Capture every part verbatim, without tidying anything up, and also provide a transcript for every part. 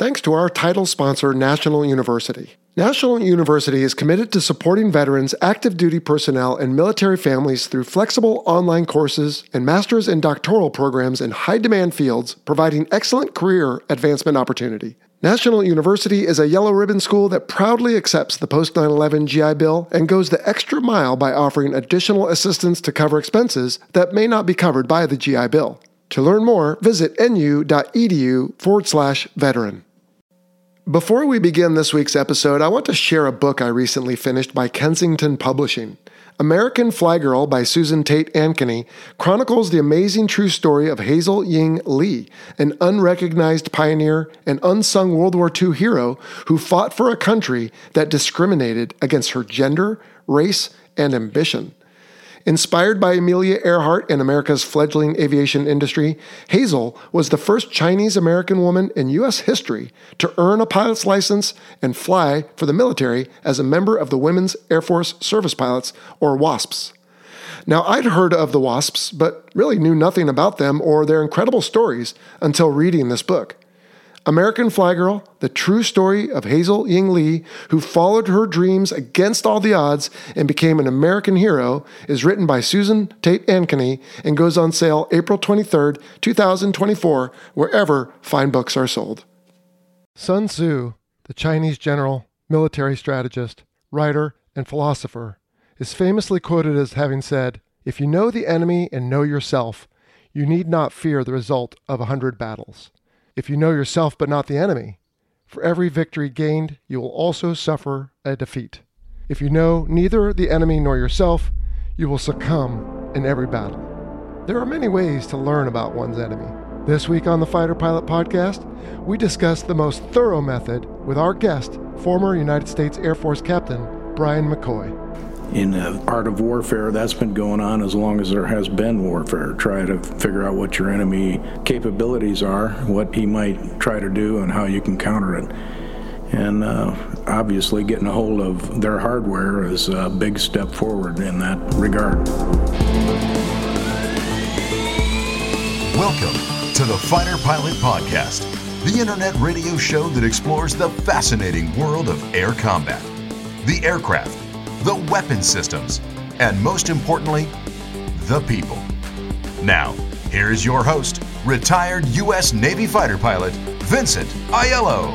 thanks to our title sponsor, National University. National University is committed to supporting veterans, active duty personnel, and military families through flexible online courses and master's and doctoral programs in high-demand fields, providing excellent career advancement opportunity. National University is a yellow ribbon school that proudly accepts the post nine eleven G I Bill and goes the extra mile by offering additional assistance to cover expenses that may not be covered by the G I Bill. To learn more, visit nu.edu forward slash veteran. Before we begin this week's episode, I want to share a book I recently finished by Kensington Publishing. American Fly Girl by Susan Tate Ankeny chronicles the amazing true story of Hazel Ying Lee, an unrecognized pioneer and unsung World War Two hero who fought for a country that discriminated against her gender, race, and ambition. Inspired by Amelia Earhart and America's fledgling aviation industry, Hazel was the first Chinese-American woman in U S history to earn a pilot's license and fly for the military as a member of the Women's Air Force Service Pilots, or WASPs. Now, I'd heard of the WASPs, but really knew nothing about them or their incredible stories until reading this book. American Fly Girl, the true story of Hazel Ying Lee, who followed her dreams against all the odds and became an American hero, is written by Susan Tate Ankeny and goes on sale April twenty-third, twenty twenty-four, wherever fine books are sold. Sun Tzu, the Chinese general, military strategist, writer, and philosopher, is famously quoted as having said, "If you know the enemy and know yourself, you need not fear the result of a hundred battles. If you know yourself but not the enemy, for every victory gained, you will also suffer a defeat. If you know neither the enemy nor yourself, you will succumb in every battle." There are many ways to learn about one's enemy. This week on the Fighter Pilot Podcast, we discuss the most thorough method with our guest, former United States Air Force Captain Brian McCoy. In the art of warfare, that's been going on as long as there has been warfare. Try to figure out what your enemy capabilities are, what he might try to do, and how you can counter it. And uh, obviously getting a hold of their hardware is a big step forward in that regard. Welcome to the Fighter Pilot Podcast, the internet radio show that explores the fascinating world of air combat, the aircraft, the weapon systems, and most importantly, the people. Now, here is your host, retired U S Navy fighter pilot, Vincent Aiello.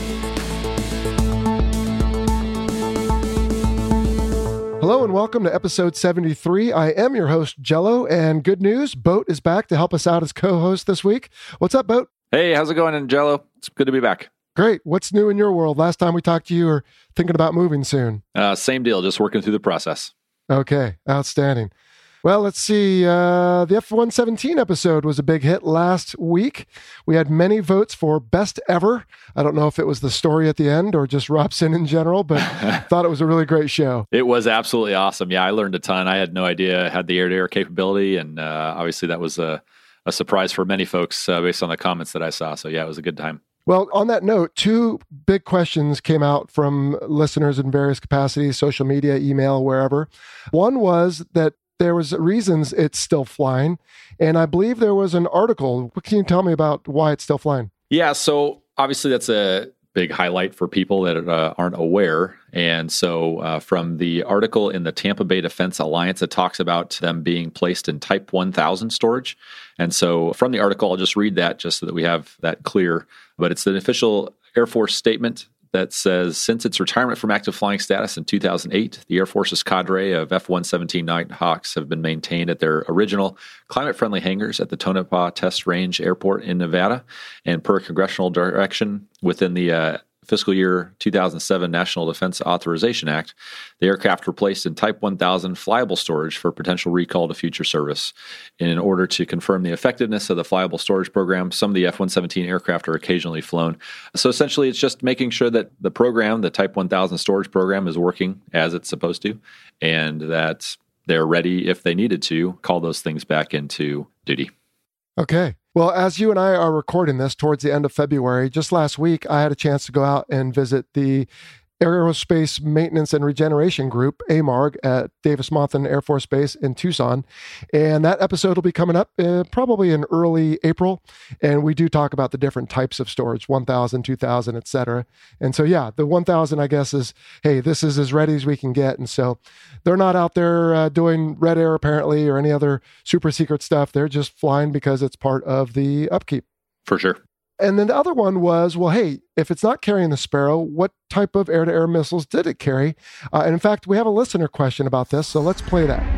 Hello and welcome to episode seventy-three. I am your host, Jello, and good news, Boat is back to help us out as co-host this week. What's up, Boat? Hey, how's it going, Jello? It's good to be back. Great. What's new in your world? Last time we talked to you, you were thinking about moving soon. Uh, same deal, just working through the process. Okay, outstanding. Well, let's see. Uh, the F one seventeen episode was a big hit last week. We had many votes for best ever. I don't know if it was the story at the end or just Robson in general, but thought it was a really great show. It was absolutely awesome. Yeah, I learned a ton. I had no idea it had the air-to-air capability, and uh, obviously that was a, a surprise for many folks uh, based on the comments that I saw. So yeah, it was a good time. Well, on that note, two big questions came out from listeners in various capacities, social media, email, wherever. One was that there was reasons it's still flying, and I believe there was an article. What can you tell me about why it's still flying? Yeah, so obviously that's a big highlight for people that uh, aren't aware. And so uh, from the article in the Tampa Bay Defense Alliance, it talks about them being placed in Type one thousand storage. And so from the article, I'll just read that just so that we have that clear. But it's an official Air Force statement that says, since its retirement from active flying status in two thousand eight, the Air Force's cadre of F one seventeen Nighthawks have been maintained at their original climate-friendly hangars at the Tonopah Test Range Airport in Nevada. And per congressional direction within the uh, fiscal year two thousand seven National Defense Authorization Act, the aircraft were placed in Type one thousand flyable storage for potential recall to future service. In order to confirm the effectiveness of the flyable storage program, some of the F one seventeen aircraft are occasionally flown. So essentially, it's just making sure that the program, the Type one thousand storage program, is working as it's supposed to, and that they're ready, if they needed to, call those things back into duty. Okay. Well, as you and I are recording this towards the end of February, just last week, I had a chance to go out and visit the Aerospace Maintenance and Regeneration Group, A M A R G, at Davis-Monthan Air Force Base in Tucson. And that episode will be coming up uh, probably in early April. And we do talk about the different types of storage, one thousand, two thousand, et cetera. And so, yeah, the one thousand, I guess, is, hey, this is as ready as we can get. And so they're not out there uh, doing red air, apparently, or any other super secret stuff. They're just flying because it's part of the upkeep. For sure. And then the other one was, well, hey, if it's not carrying the Sparrow, what type of air-to-air missiles did it carry? Uh, and in fact, we have a listener question about this, so let's play that.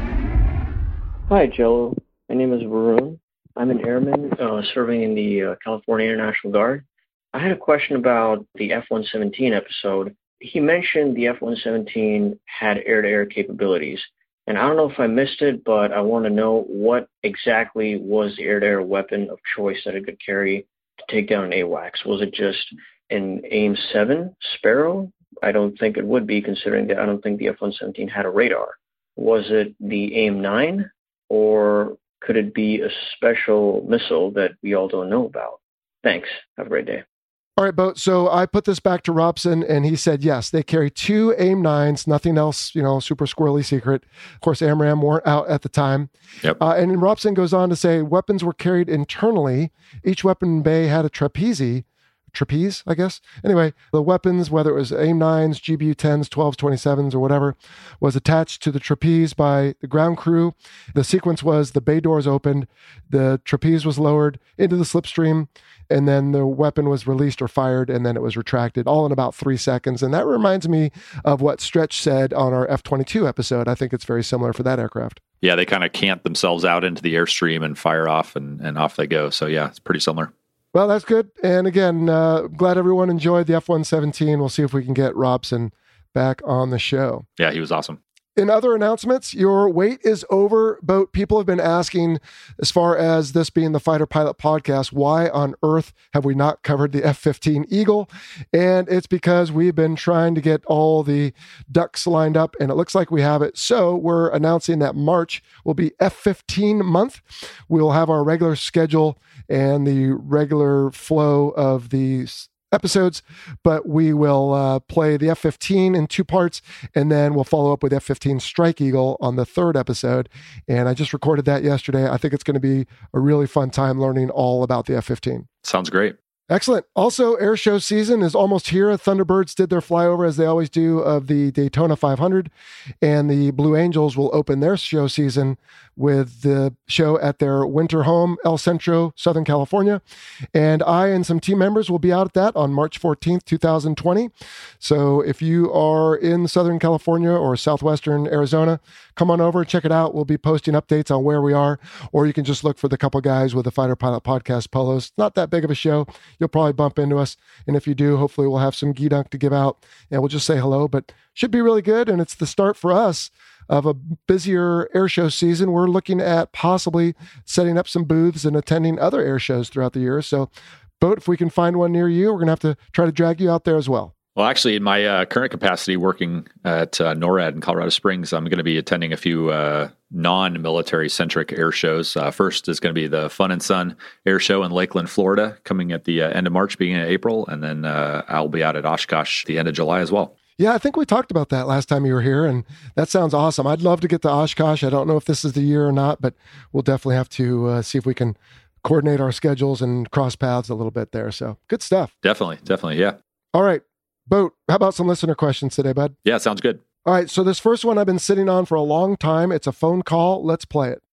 Hi, Jello. My name is Varun. I'm an airman uh, serving in the uh, California Air National Guard. I had a question about the F one seventeen episode. He mentioned the F one seventeen had air-to-air capabilities. And I don't know if I missed it, but I want to know what exactly was the air-to-air weapon of choice that it could carry to take down an AWACS. Was it just an AIM seven Sparrow? I don't think it would be, considering that I don't think the F one seventeen had a radar. Was it the AIM nine, or could it be a special missile that we all don't know about? Thanks. Have a great day. All right, Boat. So I put this back to Robson, and he said, yes, they carry two AIM nines, nothing else, you know, super squirrely secret. Of course, AMRAAM weren't out at the time. Yep. Uh, and then Robson goes on to say, weapons were carried internally. Each weapon bay had a trapeze, trapeze, I guess. Anyway, the weapons, whether it was AIM nines, G B U tens, twelves, twenty-sevens, or whatever, was attached to the trapeze by the ground crew. The sequence was the bay doors opened, the trapeze was lowered into the slipstream, and then the weapon was released or fired, and then it was retracted, all in about three seconds. And that reminds me of what Stretch said on our F twenty-two episode. I think it's very similar for that aircraft. Yeah, they kind of cant themselves out into the airstream and fire off, and, and off they go. So yeah, it's pretty similar. Well, that's good. And again, uh, glad everyone enjoyed the F one seventeen. We'll see if we can get Robson back on the show. Yeah, he was awesome. In other announcements, your wait is over. Boat people have been asking, as far as this being the Fighter Pilot podcast, why on earth have we not covered the F fifteen Eagle? And it's because we've been trying to get all the ducks lined up, and it looks like we have it. So we're announcing that March will be F fifteen month. We'll have our regular schedule and the regular flow of the episodes, but we will uh, play the F fifteen in two parts, and then we'll follow up with F fifteen Strike Eagle on the third episode. And I just recorded that yesterday. I think it's going to be a really fun time learning all about the F fifteen. Sounds great. Excellent. Also, air show season is almost here. Thunderbirds did their flyover, as they always do, of the Daytona five hundred, and the Blue Angels will open their show season with the show at their winter home, El Centro, Southern California. And I and some team members will be out at that on March fourteenth, twenty twenty. So if you are in Southern California or Southwestern Arizona, come on over, check it out. We'll be posting updates on where we are, or you can just look for the couple guys with the Fighter Pilot podcast polos. It's not that big of a show. You'll probably bump into us. And if you do, hopefully we'll have some Geedunk to give out, and we'll just say hello, but should be really good. And it's the start for us of a busier air show season. We're looking at possibly setting up some booths and attending other air shows throughout the year. So, Boat, if we can find one near you, we're going to have to try to drag you out there as well. Well, actually, in my uh, current capacity working at uh, NORAD in Colorado Springs, I'm going to be attending a few uh, non-military centric air shows. Uh, first is going to be the Fun and Sun Air Show in Lakeland, Florida, coming at the uh, end of March, beginning of April. And then uh, I'll be out at Oshkosh the end of July as well. Yeah, I think we talked about that last time you were here, and that sounds awesome. I'd love to get to Oshkosh. I don't know if this is the year or not, but we'll definitely have to uh, see if we can coordinate our schedules and cross paths a little bit there. So good stuff. Definitely, definitely, yeah. All right. Boat, how about some listener questions today, bud? Yeah, sounds good. All right, so this first one I've been sitting on for a long time. It's a phone call. Let's play it.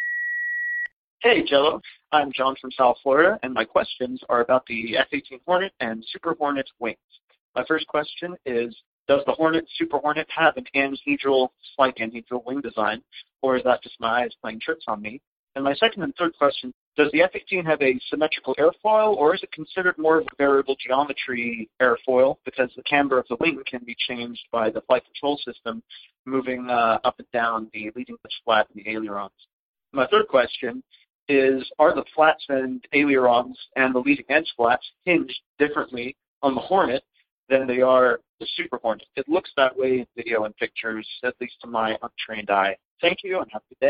Hey, Jello. I'm John from South Florida, and my questions are about the F eighteen Hornet and Super Hornet wings. My first question is, does the Hornet, Super Hornet, have an anhedral, slight anhedral wing design, or is that just my eyes playing tricks on me? And my second and third question, does the F eighteen have a symmetrical airfoil, or is it considered more of a variable geometry airfoil, because the camber of the wing can be changed by the flight control system moving uh, up and down the leading edge flat and the ailerons? My third question is, are the flats and ailerons and the leading edge flats hinged differently on the Hornet than they are the Super Hornet? It looks that way in video and pictures, at least to my untrained eye. Thank you, and have a good day.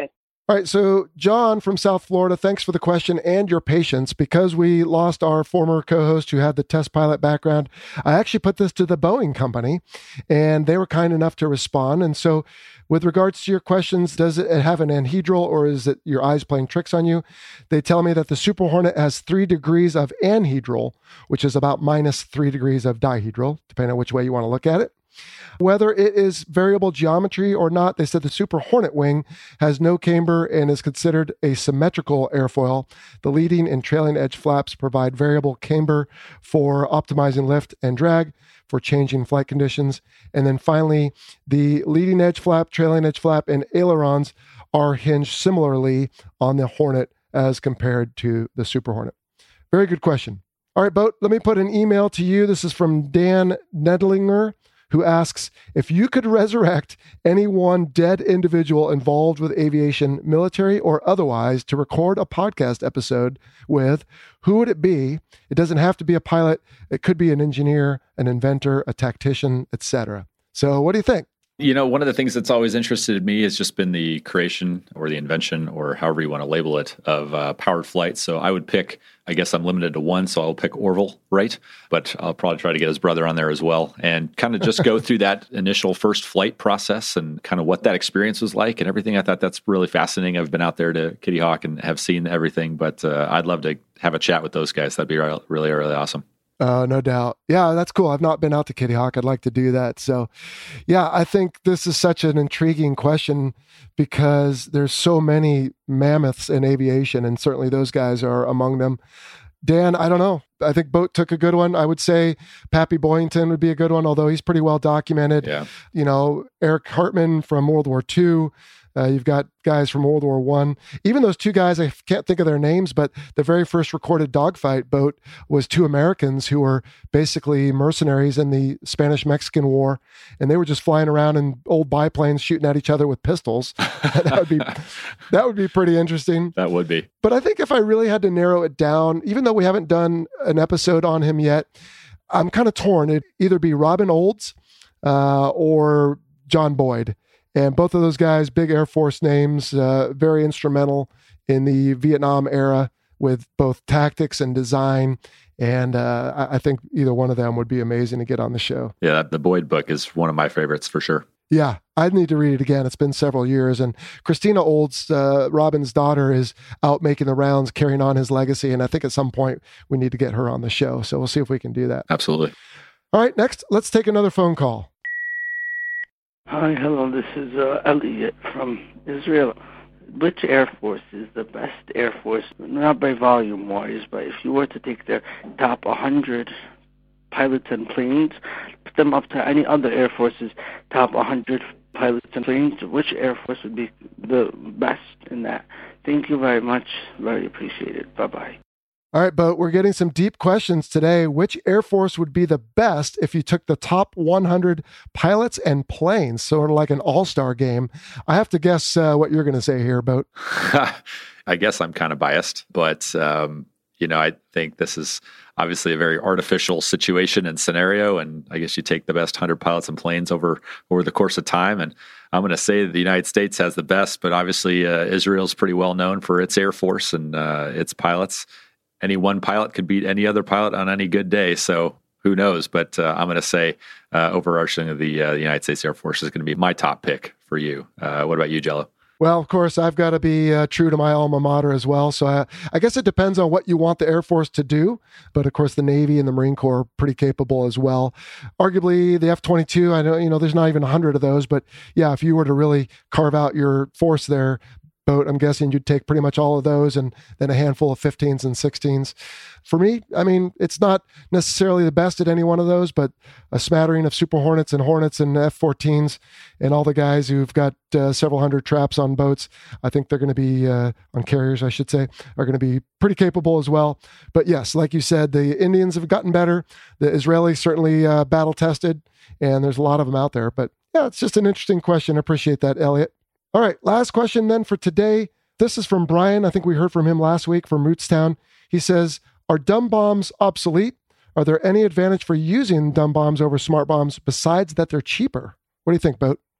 All right, so John from South Florida, thanks for the question and your patience. Because we lost our former co-host who had the test pilot background, I actually put this to the Boeing company, and they were kind enough to respond. And so with regards to your questions, does it have an anhedral or is it your eyes playing tricks on you? They tell me that the Super Hornet has three degrees of anhedral, which is about minus three degrees of dihedral, depending on which way you want to look at it. Whether it is variable geometry or not, they said the Super Hornet wing has no camber and is considered a symmetrical airfoil. The leading and trailing edge flaps provide variable camber for optimizing lift and drag for changing flight conditions. And then finally, the leading edge flap, trailing edge flap, and ailerons are hinged similarly on the Hornet as compared to the Super Hornet. Very good question. All right, Boat, let me put an email to you. This is from Dan Nedlinger, who asks, if you could resurrect any one dead individual involved with aviation, military or otherwise, to record a podcast episode with, who would it be? It doesn't have to be a pilot. It could be an engineer, an inventor, a tactician, et cetera. So what do you think? You know, one of the things that's always interested me has just been the creation or the invention, or however you want to label it, of uh, powered flight. So I would pick, I guess I'm limited to one, so I'll pick Orville Wright, but I'll probably try to get his brother on there as well, and kind of just go through that initial first flight process and kind of what that experience was like and everything. I thought that's really fascinating. I've been out there to Kitty Hawk and have seen everything, but uh, I'd love to have a chat with those guys. That'd be really, really, really awesome. Uh, no doubt. Yeah, that's cool. I've not been out to Kitty Hawk. I'd like to do that. So yeah, I think this is such an intriguing question because there's so many mammoths in aviation, and certainly those guys are among them. Dan, I don't know. I think Boat took a good one. I would say Pappy Boyington would be a good one, although he's pretty well documented. Yeah. You know, Eric Hartman from World War Two. Uh, you've got guys from World War One. Even those two guys, I can't think of their names, but the very first recorded dogfight, Boat, was two Americans who were basically mercenaries in the Spanish-Mexican War, and they were just flying around in old biplanes shooting at each other with pistols. that would be that would be pretty interesting. That would be. But I think if I really had to narrow it down, even though we haven't done an episode on him yet, I'm kind of torn. It'd either be Robin Olds uh, or John Boyd. And both of those guys, big Air Force names, uh, very instrumental in the Vietnam era with both tactics and design. And uh, I, I think either one of them would be amazing to get on the show. Yeah, the Boyd book is one of my favorites for sure. Yeah, I'd need to read it again. It's been several years. And Christina Olds, uh, Robin's daughter, is out making the rounds, carrying on his legacy. And I think at some point we need to get her on the show. So we'll see if we can do that. Absolutely. All right, next, let's take another phone call. Hi, hello, this is uh, Elliot from Israel. Which Air Force is the best Air Force, not by volume-wise, but if you were to take their top one hundred pilots and planes, put them up to any other Air Force's top one hundred pilots and planes, which Air Force would be the best in that? Thank you very much. Very appreciated. Bye-bye. All right, Boat, we're getting some deep questions today. Which Air Force would be the best if you took the top one hundred pilots and planes, sort of like an all-star game? I have to guess uh, what you're going to say here, Boat. I guess I'm kind of biased, but, um, you know, I think this is obviously a very artificial situation and scenario, and I guess you take the best one hundred pilots and planes over, over the course of time, and I'm going to say the United States has the best, but obviously uh, Israel's pretty well known for its Air Force and uh, its pilots. Any one pilot could beat any other pilot on any good day. So who knows? But uh, I'm going to say uh, overarching of the, uh, the United States Air Force is going to be my top pick for you. Uh, what about you, Jello? Well, of course, I've got to be uh, true to my alma mater as well. So I, I guess it depends on what you want the Air Force to do. But of course, the Navy and the Marine Corps are pretty capable as well. Arguably, the F twenty-two, I know, you know, there's not even one hundred of those. But yeah, if you were to really carve out your force there, Boat, I'm guessing you'd take pretty much all of those and then a handful of fifteens and sixteens. For me, I mean, it's not necessarily the best at any one of those, but a smattering of Super Hornets and Hornets and F fourteens and all the guys who've got uh, several hundred traps on boats, I think they're going to be, uh, on carriers, I should say, are going to be pretty capable as well. But yes, like you said, the Indians have gotten better. The Israelis certainly uh, battle tested, and there's a lot of them out there. But yeah, it's just an interesting question. I appreciate that, Elliot. All right, last question then for today. This is from Brian. I think we heard from him last week from Rootstown. He says, are dumb bombs obsolete? Are there any advantage for using dumb bombs over smart bombs besides that they're cheaper? What do you think, Boat?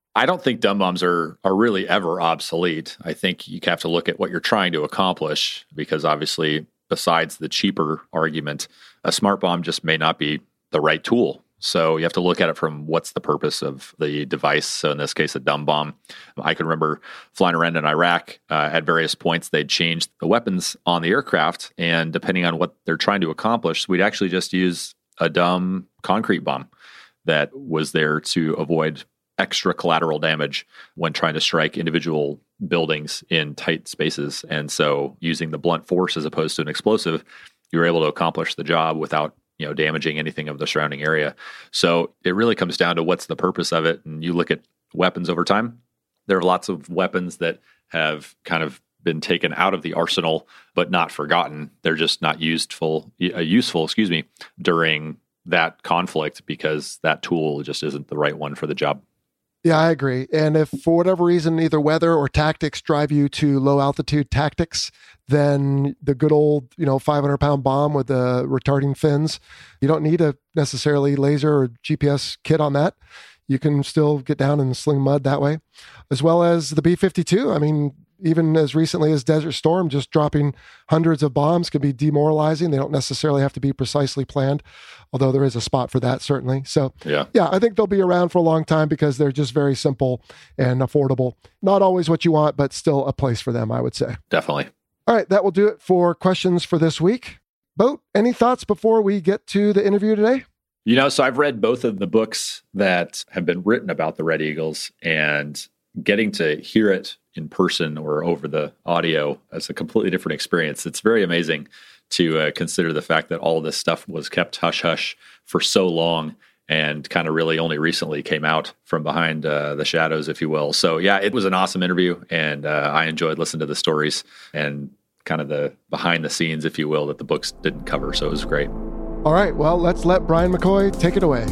I don't think dumb bombs are are really ever obsolete. I think you have to look at what you're trying to accomplish, because obviously, besides the cheaper argument, a smart bomb just may not be the right tool. So you have to look at it from what's the purpose of the device. So in this case, a dumb bomb. I can remember flying around in Iraq. Uh, at various points, they'd changed the weapons on the aircraft, and depending on what they're trying to accomplish, we'd actually just use a dumb concrete bomb that was there to avoid extra collateral damage when trying to strike individual buildings in tight spaces. And so using the blunt force as opposed to an explosive, you were able to accomplish the job without, you know, damaging anything of the surrounding area. So it really comes down to what's the purpose of it. And you look at weapons over time, there are lots of weapons that have kind of been taken out of the arsenal, but not forgotten. They're just not useful, uh, useful, excuse me, during that conflict, because that tool just isn't the right one for the job. Yeah, I agree. And if for whatever reason, either weather or tactics drive you to low altitude tactics, then the good old, you know, five hundred pound bomb with the retarding fins, you don't need a necessarily laser or G P S kit on that. You can still get down and sling mud that way, as well as the B fifty-two. I mean, even as recently as Desert Storm, just dropping hundreds of bombs can be demoralizing. They don't necessarily have to be precisely planned, although there is a spot for that, certainly. So, yeah, yeah I think they'll be around for a long time because they're just very simple and affordable. Not always what you want, but still a place for them, I would say. Definitely. All right, that will do it for questions for this week. Boat, any thoughts before we get to the interview today? You know, so I've read both of the books that have been written about the Red Eagles, and getting to hear it in person or over the audio as a completely different experience. It's very amazing to uh, consider the fact that all of this stuff was kept hush-hush for so long and kind of really only recently came out from behind uh, the shadows, if you will. So yeah, it was an awesome interview, and uh, I enjoyed listening to the stories and kind of the behind the scenes, if you will, that the books didn't cover. So it was great. All right, well, let's let Brian McCoy take it away.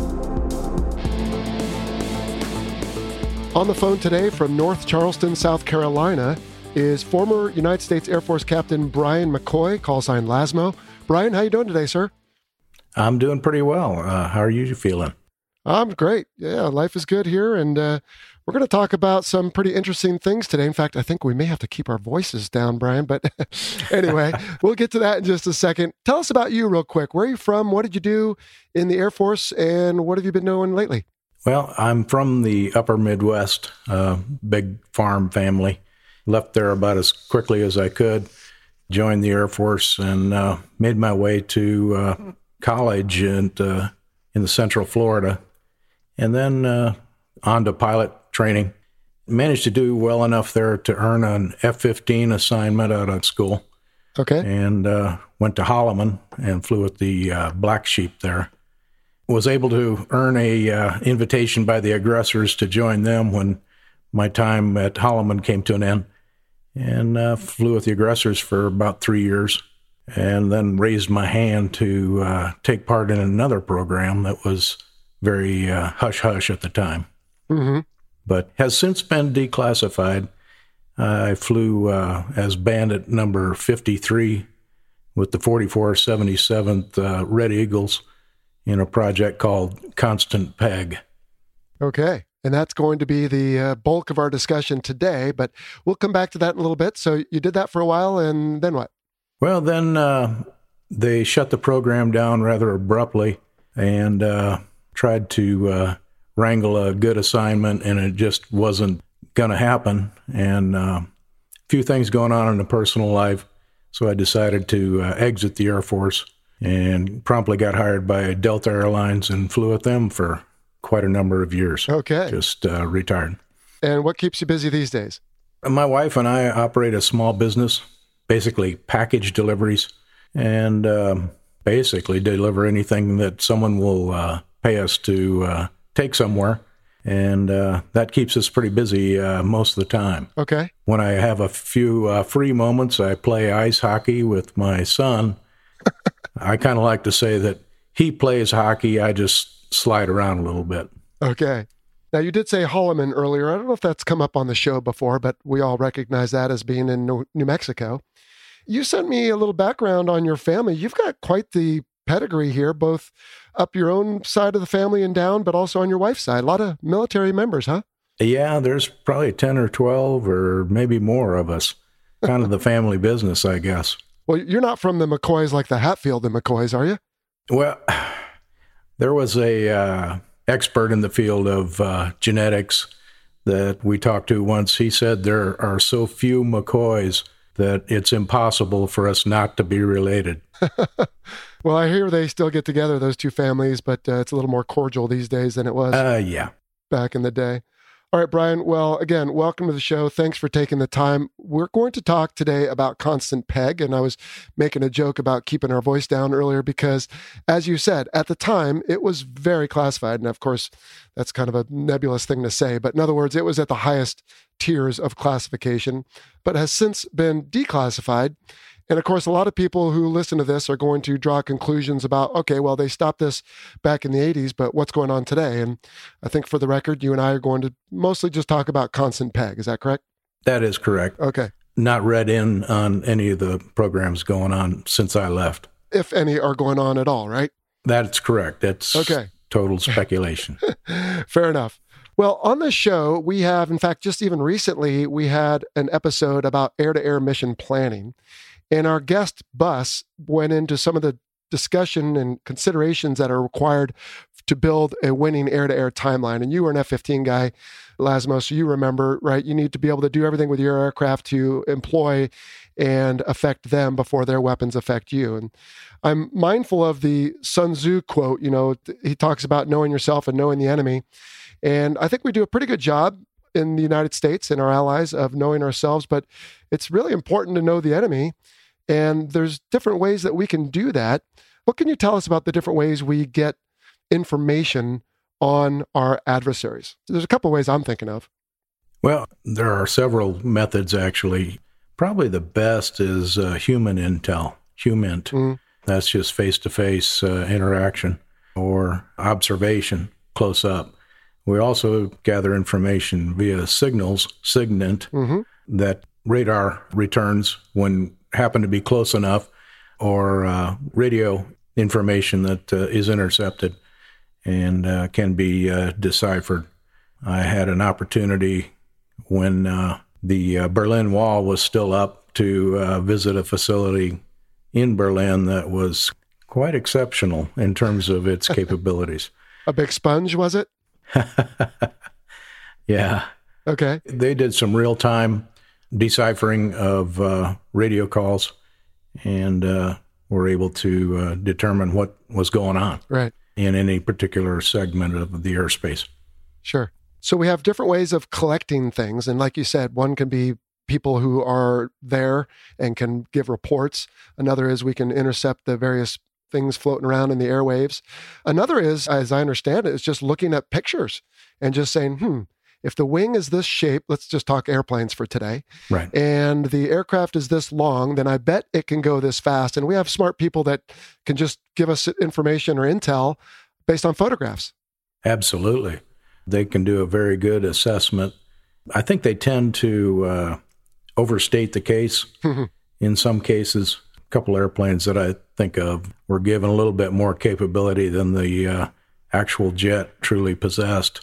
On the phone today from North Charleston, South Carolina, is former United States Air Force Captain Brian McCoy, call sign Lasmo. Brian, how you doing today, sir? I'm doing pretty well. Uh, how are you feeling? I'm great. Yeah, life is good here, and uh, we're going to talk about some pretty interesting things today. In fact, I think we may have to keep our voices down, Brian, but anyway, we'll get to that in just a second. Tell us about you real quick. Where are you from? What did you do in the Air Force, and what have you been doing lately? Well, I'm from the upper Midwest, uh, big farm family. Left there about as quickly as I could, joined the Air Force, and uh, made my way to uh, college and, uh, in the Central Florida, and then uh, on to pilot training. Managed to do well enough there to earn an F fifteen assignment out of school. Okay. And uh, went to Holloman and flew with the uh, Black Sheep there. Was able to earn a uh, invitation by the aggressors to join them when my time at Holloman came to an end, and uh, flew with the aggressors for about three years, and then raised my hand to uh, take part in another program that was very uh, hush-hush at the time, mm-hmm. but has since been declassified. I flew uh, as bandit number fifty-three with the forty-four seventy-seventh uh, Red Eagles in a project called Constant Peg. Okay. And that's going to be the uh, bulk of our discussion today, but we'll come back to that in a little bit. So you did that for a while, and then what? Well, then uh, they shut the program down rather abruptly, and uh, tried to uh, wrangle a good assignment, and it just wasn't going to happen. And uh, a few things going on in the personal life, so I decided to uh, exit the Air Force, and promptly got hired by Delta Airlines and flew with them for quite a number of years. Okay. Just uh, retired. And what keeps you busy these days? My wife and I operate a small business, basically package deliveries, and um, basically deliver anything that someone will uh, pay us to uh, take somewhere. And uh, that keeps us pretty busy uh, most of the time. Okay. When I have a few uh, free moments, I play ice hockey with my son. I kind of like to say that he plays hockey, I just slide around a little bit. Okay. Now, you did say Holloman earlier. I don't know if that's come up on the show before, but we all recognize that as being in New Mexico. You sent me a little background on your family. You've got quite the pedigree here, both up your own side of the family and down, but also on your wife's side. A lot of military members, huh? Yeah, there's probably ten or twelve or maybe more of us. Kind of the family business, I guess. Well, you're not from the McCoys like the Hatfield and McCoys, are you? Well, there was a uh, expert in the field of uh, genetics that we talked to once. He said there are so few McCoys that it's impossible for us not to be related. Well, I hear they still get together, those two families, but uh, it's a little more cordial these days than it was uh, yeah. back in the day. All right, Brian. Well, again, welcome to the show. Thanks for taking the time. We're going to talk today about Constant Peg, and I was making a joke about keeping our voice down earlier because, as you said, at the time, it was very classified. And of course, that's kind of a nebulous thing to say, but in other words, it was at the highest tiers of classification, but has since been declassified. And of course, a lot of people who listen to this are going to draw conclusions about, okay, well, they stopped this back in the eighties, but what's going on today? And I think for the record, you and I are going to mostly just talk about Constant Peg. Is that correct? That is correct. Okay. Not read in on any of the programs going on since I left. If any are going on at all, right? That's correct. That's okay. Total speculation. Fair enough. Well, on this show, we have, in fact, just even recently, we had an episode about air-to-air mission planning. And our guest, Bus, went into some of the discussion and considerations that are required to build a winning air-to-air timeline. And you were an F fifteen guy, Laszlo, so you remember, right? You need to be able to do everything with your aircraft to employ and affect them before their weapons affect you. And I'm mindful of the Sun Tzu quote, you know, he talks about knowing yourself and knowing the enemy. And I think we do a pretty good job in the United States and our allies of knowing ourselves, but it's really important to know the enemy. And there's different ways that we can do that. What can you tell us about the different ways we get information on our adversaries? There's a couple of ways I'm thinking of. Well, there are several methods, actually. Probably the best is uh, human intel, HUMINT. Mm-hmm. That's just face-to-face uh, interaction or observation close up. We also gather information via signals, SIGINT, mm-hmm. that radar returns when happen to be close enough, or uh, radio information that uh, is intercepted and uh, can be uh, deciphered. I had an opportunity when uh, the uh, Berlin Wall was still up to uh, visit a facility in Berlin that was quite exceptional in terms of its capabilities. A big sponge, was it? Yeah. Okay. They did some real-time deciphering of uh, radio calls and uh, were able to uh, determine what was going on right. in any particular segment of the airspace. Sure. So we have different ways of collecting things. And like you said, one can be people who are there and can give reports. Another is we can intercept the various things floating around in the airwaves. Another is, as I understand it, is just looking at pictures and just saying, hmm, if the wing is this shape, let's just talk airplanes for today, right. and the aircraft is this long, then I bet it can go this fast. And we have smart people that can just give us information or intel based on photographs. Absolutely. They can do a very good assessment. I think they tend to uh, overstate the case in some cases. A couple airplanes that I think of were given a little bit more capability than the uh, actual jet truly possessed.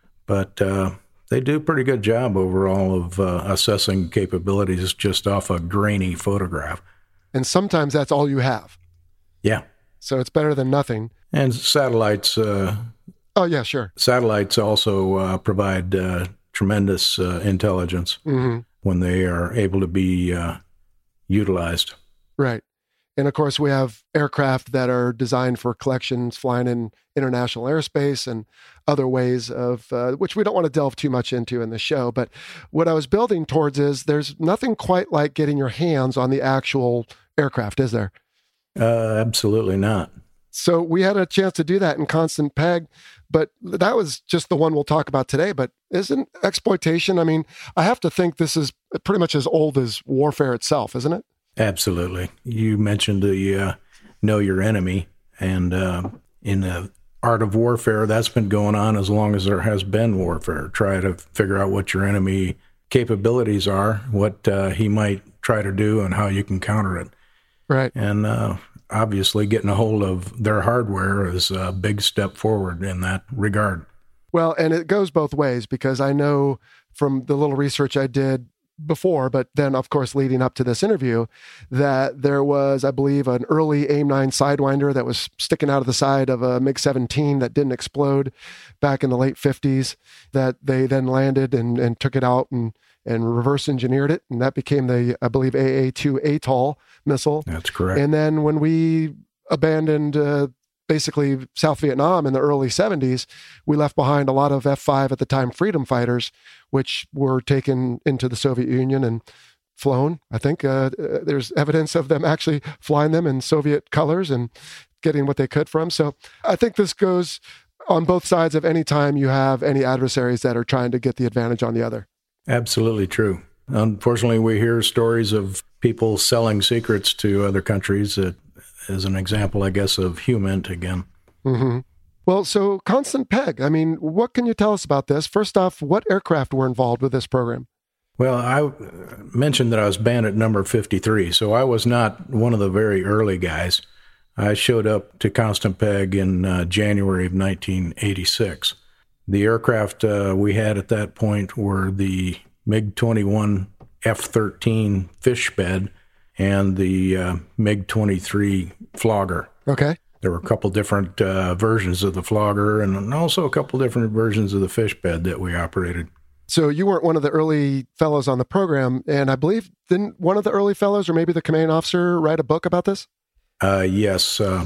But uh, they do a pretty good job overall of uh, assessing capabilities just off a grainy photograph. And sometimes that's all you have. Yeah. So it's better than nothing. And satellites. Uh, oh, yeah, sure. Satellites also uh, provide uh, tremendous uh, intelligence mm-hmm. when they are able to be uh, utilized. Right. And of course, we have aircraft that are designed for collections, flying in international airspace and other ways of, uh, which we don't want to delve too much into in the show. But what I was building towards is there's nothing quite like getting your hands on the actual aircraft, is there? Uh, absolutely not. So we had a chance to do that in Constant Peg, but that was just the one we'll talk about today. But isn't exploitation, I mean, I have to think this is pretty much as old as warfare itself, isn't it? Absolutely. You mentioned the uh, know your enemy, and uh, in the art of warfare, that's been going on as long as there has been warfare. Try to figure out what your enemy capabilities are, what uh, he might try to do, and how you can counter it. Right. And uh, obviously getting a hold of their hardware is a big step forward in that regard. Well, and it goes both ways, because I know from the little research I did before, but then, of course, leading up to this interview, that there was, I believe, an early AIM nine Sidewinder that was sticking out of the side of a MiG seventeen that didn't explode back in the late fifties, that they then landed and, and took it out and, and reverse engineered it. And that became the, I believe, A A two ATOL missile. That's correct. And then when we abandoned uh, basically South Vietnam in the early seventies, we left behind a lot of F five at the time Freedom Fighters, which were taken into the Soviet Union and flown. I think uh, there's evidence of them actually flying them in Soviet colors and getting what they could from. So I think this goes on both sides of any time you have any adversaries that are trying to get the advantage on the other. Absolutely true. Unfortunately, we hear stories of people selling secrets to other countries that, as an example, I guess, of HUMINT again. Mm-hmm. Well, so Constant Peg, I mean, what can you tell us about this? First off, what aircraft were involved with this program? Well, I mentioned that I was bandit number fifty-three, so I was not one of the very early guys. I showed up to Constant Peg in uh, January of nineteen eighty-six. The aircraft uh, we had at that point were the MiG twenty-one F thirteen Fishbed and the uh, MiG twenty-three Flogger. Okay. There were a couple different uh, versions of the Flogger and also a couple different versions of the Fishbed that we operated. So you weren't one of the early fellows on the program, and I believe, didn't one of the early fellows or maybe the commanding officer write a book about this? Uh, yes. Uh,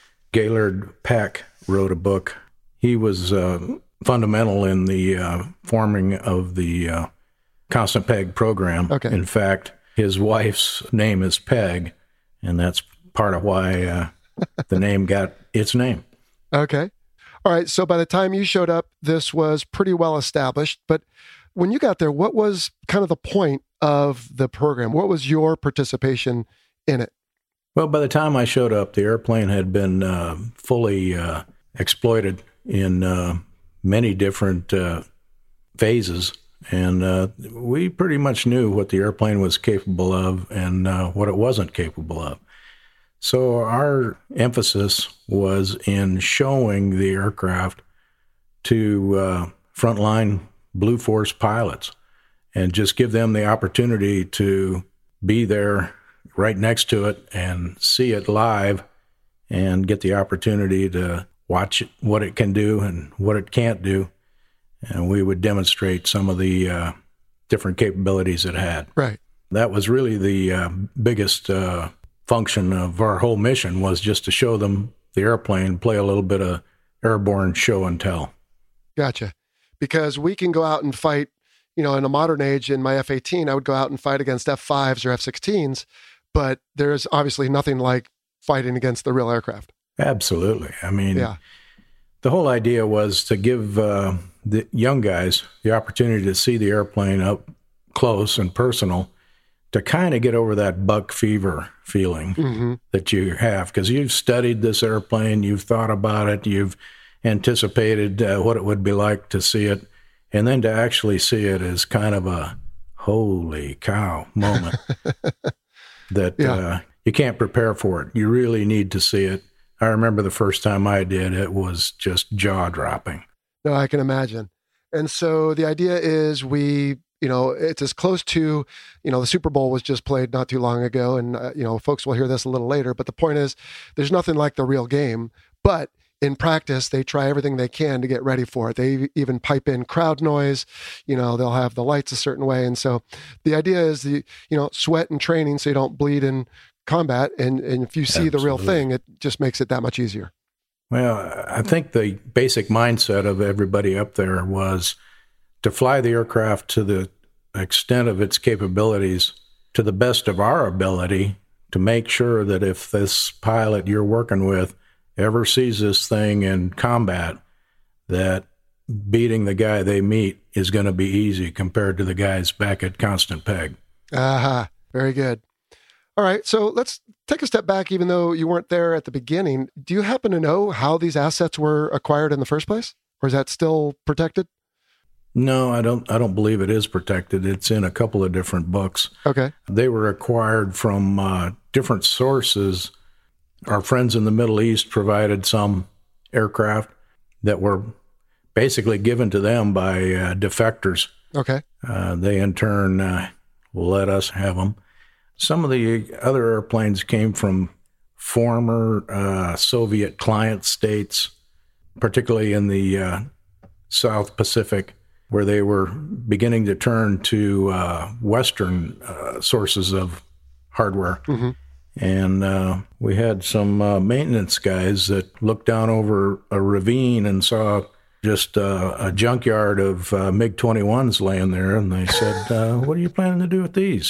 Gaylord Pack wrote a book. He was uh, fundamental in the uh, forming of the uh, Constant Peg program. Okay. In fact, his wife's name is Peg, and that's part of why uh, the name got its name. Okay. All right. So by the time you showed up, this was pretty well established. But when you got there, what was kind of the point of the program? What was your participation in it? Well, by the time I showed up, the airplane had been uh, fully uh, exploited in uh, many different uh, phases. And uh, we pretty much knew what the airplane was capable of and uh, what it wasn't capable of. So our emphasis was in showing the aircraft to uh, frontline Blue Force pilots and just give them the opportunity to be there right next to it and see it live and get the opportunity to watch it, what it can do and what it can't do. And we would demonstrate some of the uh, different capabilities it had. Right. That was really the uh, biggest uh, function of our whole mission, was just to show them the airplane, play a little bit of airborne show and tell. Gotcha. Because we can go out and fight, you know, in a modern age, in my F eighteen, I would go out and fight against F fives or F sixteens, but there's obviously nothing like fighting against the real aircraft. Absolutely. I mean, yeah. The whole idea was to give uh, the young guys the opportunity to see the airplane up close and personal, to kind of get over that buck fever feeling mm-hmm. that you have, because you've studied this airplane, you've thought about it, you've anticipated uh, what it would be like to see it, and then to actually see it is kind of a holy cow moment that yeah. uh, you can't prepare for it. You really need to see it. I remember the first time I did, it was just jaw-dropping. No, I can imagine. And so the idea is we, you know, it's as close to, you know, the Super Bowl was just played not too long ago, and, uh, you know, folks will hear this a little later, but the point is there's nothing like the real game, but in practice, they try everything they can to get ready for it. They even pipe in crowd noise, you know, they'll have the lights a certain way. And so the idea is, the, you know, sweat and training so you don't bleed in combat. And, and if you see Absolutely. The real thing, it just makes it that much easier. Well, I think the basic mindset of everybody up there was to fly the aircraft to the extent of its capabilities, to the best of our ability, to make sure that if this pilot you're working with ever sees this thing in combat, that beating the guy they meet is going to be easy compared to the guys back at Constant Peg. Aha, uh-huh. Very good. All right, so let's take a step back, even though you weren't there at the beginning. Do you happen to know how these assets were acquired in the first place? Or is that still protected? No, I don't I don't believe it is protected. It's in a couple of different books. Okay. They were acquired from uh, different sources. Our friends in the Middle East provided some aircraft that were basically given to them by uh, defectors. Okay. Uh, they, in turn, uh, let us have them. Some of the other airplanes came from former uh, Soviet client states, particularly in the uh, South Pacific, where they were beginning to turn to uh, Western uh, sources of hardware. Mm-hmm. And uh, we had some uh, maintenance guys that looked down over a ravine and saw just uh, a junkyard of uh, MiG twenty-ones laying there, and they said, uh, what are you planning to do with these?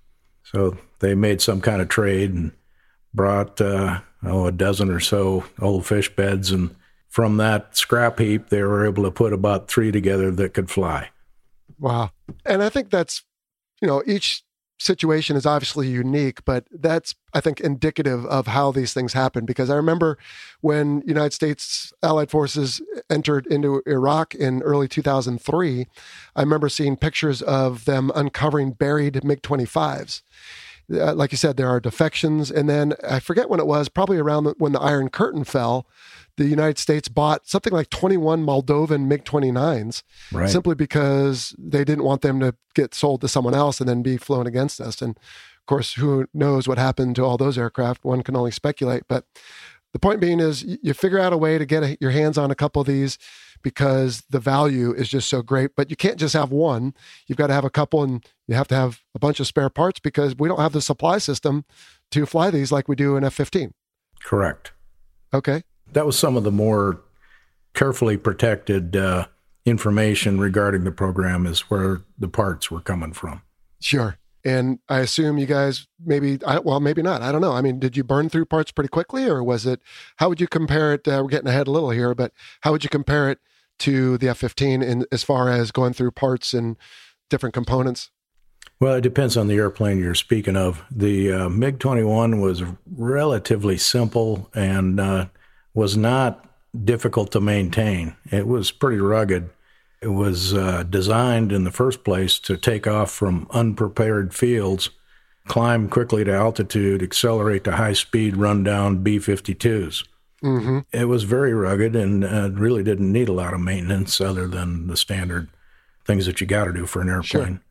So they made some kind of trade and brought, uh, oh, a dozen or so old fish beds, and from that scrap heap, they were able to put about three together that could fly. Wow. And I think that's, you know, each situation is obviously unique, but that's, I think, indicative of how these things happen. Because I remember when United States Allied Forces entered into Iraq in early two thousand three, I remember seeing pictures of them uncovering buried MiG twenty-fives. Uh, like you said, there are defections. And then I forget when it was, probably around the, when the Iron Curtain fell, the United States bought something like twenty-one Moldovan MiG twenty-nines, right, simply because they didn't want them to get sold to someone else and then be flown against us. And of course, who knows what happened to all those aircraft? One can only speculate. But the point being is you figure out a way to get a, your hands on a couple of these because the value is just so great. But you can't just have one. You've got to have a couple, and you have to have a bunch of spare parts because we don't have the supply system to fly these like we do in F fifteen. Correct. Okay. That was some of the more carefully protected uh, information regarding the program, is where the parts were coming from. Sure. And I assume you guys maybe, I, well, maybe not. I don't know. I mean, did you burn through parts pretty quickly, or was it, how would you compare it? Uh, we're getting ahead a little here, but how would you compare it to the F fifteen in as far as going through parts and different components? Well, it depends on the airplane you're speaking of. The uh, MiG twenty-one was relatively simple and uh, was not difficult to maintain. It was pretty rugged. It was uh, designed in the first place to take off from unprepared fields, climb quickly to altitude, accelerate to high speed, run down B fifty-twos. Mm-hmm. It was very rugged and uh, really didn't need a lot of maintenance other than the standard things that you got to do for an airplane. Sure.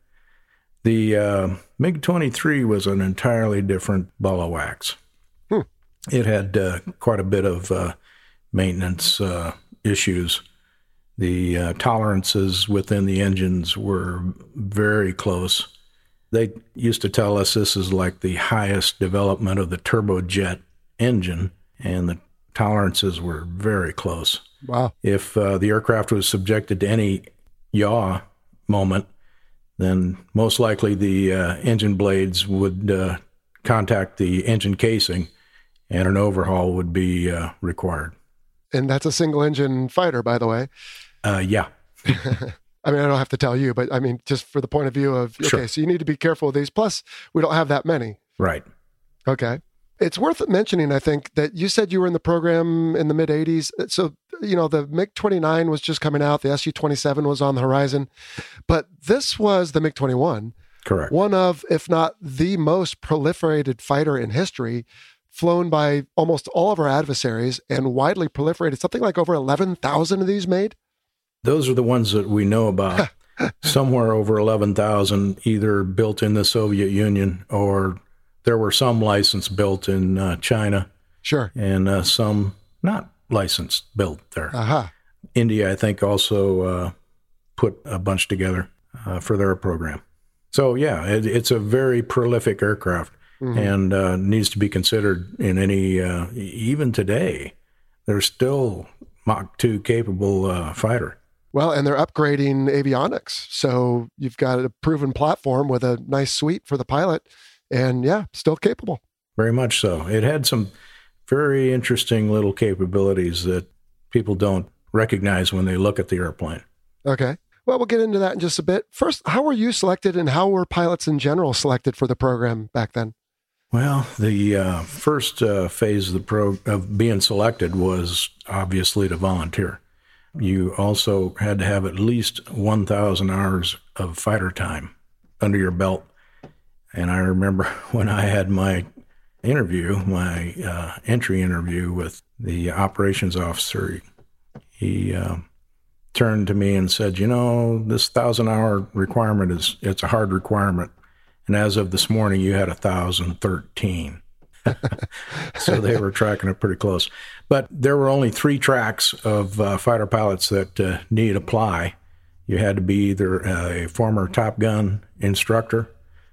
The uh, MiG twenty-three was an entirely different ball of wax. Hmm. It had uh, quite a bit of uh, maintenance uh, issues. The uh, tolerances within the engines were very close. They used to tell us this is like the highest development of the turbojet engine, and the tolerances were very close. Wow. If uh, the aircraft was subjected to any yaw moment, then most likely the uh, engine blades would uh, contact the engine casing, and an overhaul would be uh, required. And that's a single engine fighter, by the way. Uh, yeah. I mean, I don't have to tell you, but I mean, just for the point of view of, okay, Sure. so you need to be careful of these. Plus, we don't have that many. Right. Okay. It's worth mentioning, I think, that you said you were in the program in the mid eighties. So, you know, the MiG twenty-nine was just coming out. The S U twenty-seven was on the horizon. But this was the MiG twenty-one. Correct. One of, if not the most proliferated fighter in history, flown by almost all of our adversaries and widely proliferated. Something like over eleven thousand of these made? Those are the ones that we know about. Somewhere over eleven thousand, either built in the Soviet Union, or there were some licensed built in uh, China. Sure. And uh, some not licensed built there. Uh-huh. India, I think, also uh, put a bunch together uh, for their program. So, yeah, it, it's a very prolific aircraft, mm-hmm. and uh, needs to be considered in any, uh, even today, there's still Mach two capable uh, fighter. Well, and they're upgrading avionics. So you've got a proven platform with a nice suite for the pilot. And yeah, still capable. Very much so. It had some very interesting little capabilities that people don't recognize when they look at the airplane. Okay. Well, we'll get into that in just a bit. First, how were you selected, and how were pilots in general selected for the program back then? Well, the uh, first uh, phase of the pro of being selected was obviously to volunteer. You also had to have at least one thousand hours of fighter time under your belt. And I remember when I had my interview, my uh, entry interview with the operations officer, he uh, turned to me and said, you know, this thousand-hour requirement is it's a hard requirement. And as of this morning, you had one thousand thirteen. So they were tracking it pretty close. But there were only three tracks of uh, fighter pilots that uh, need apply. You had to be either a former Top Gun instructor,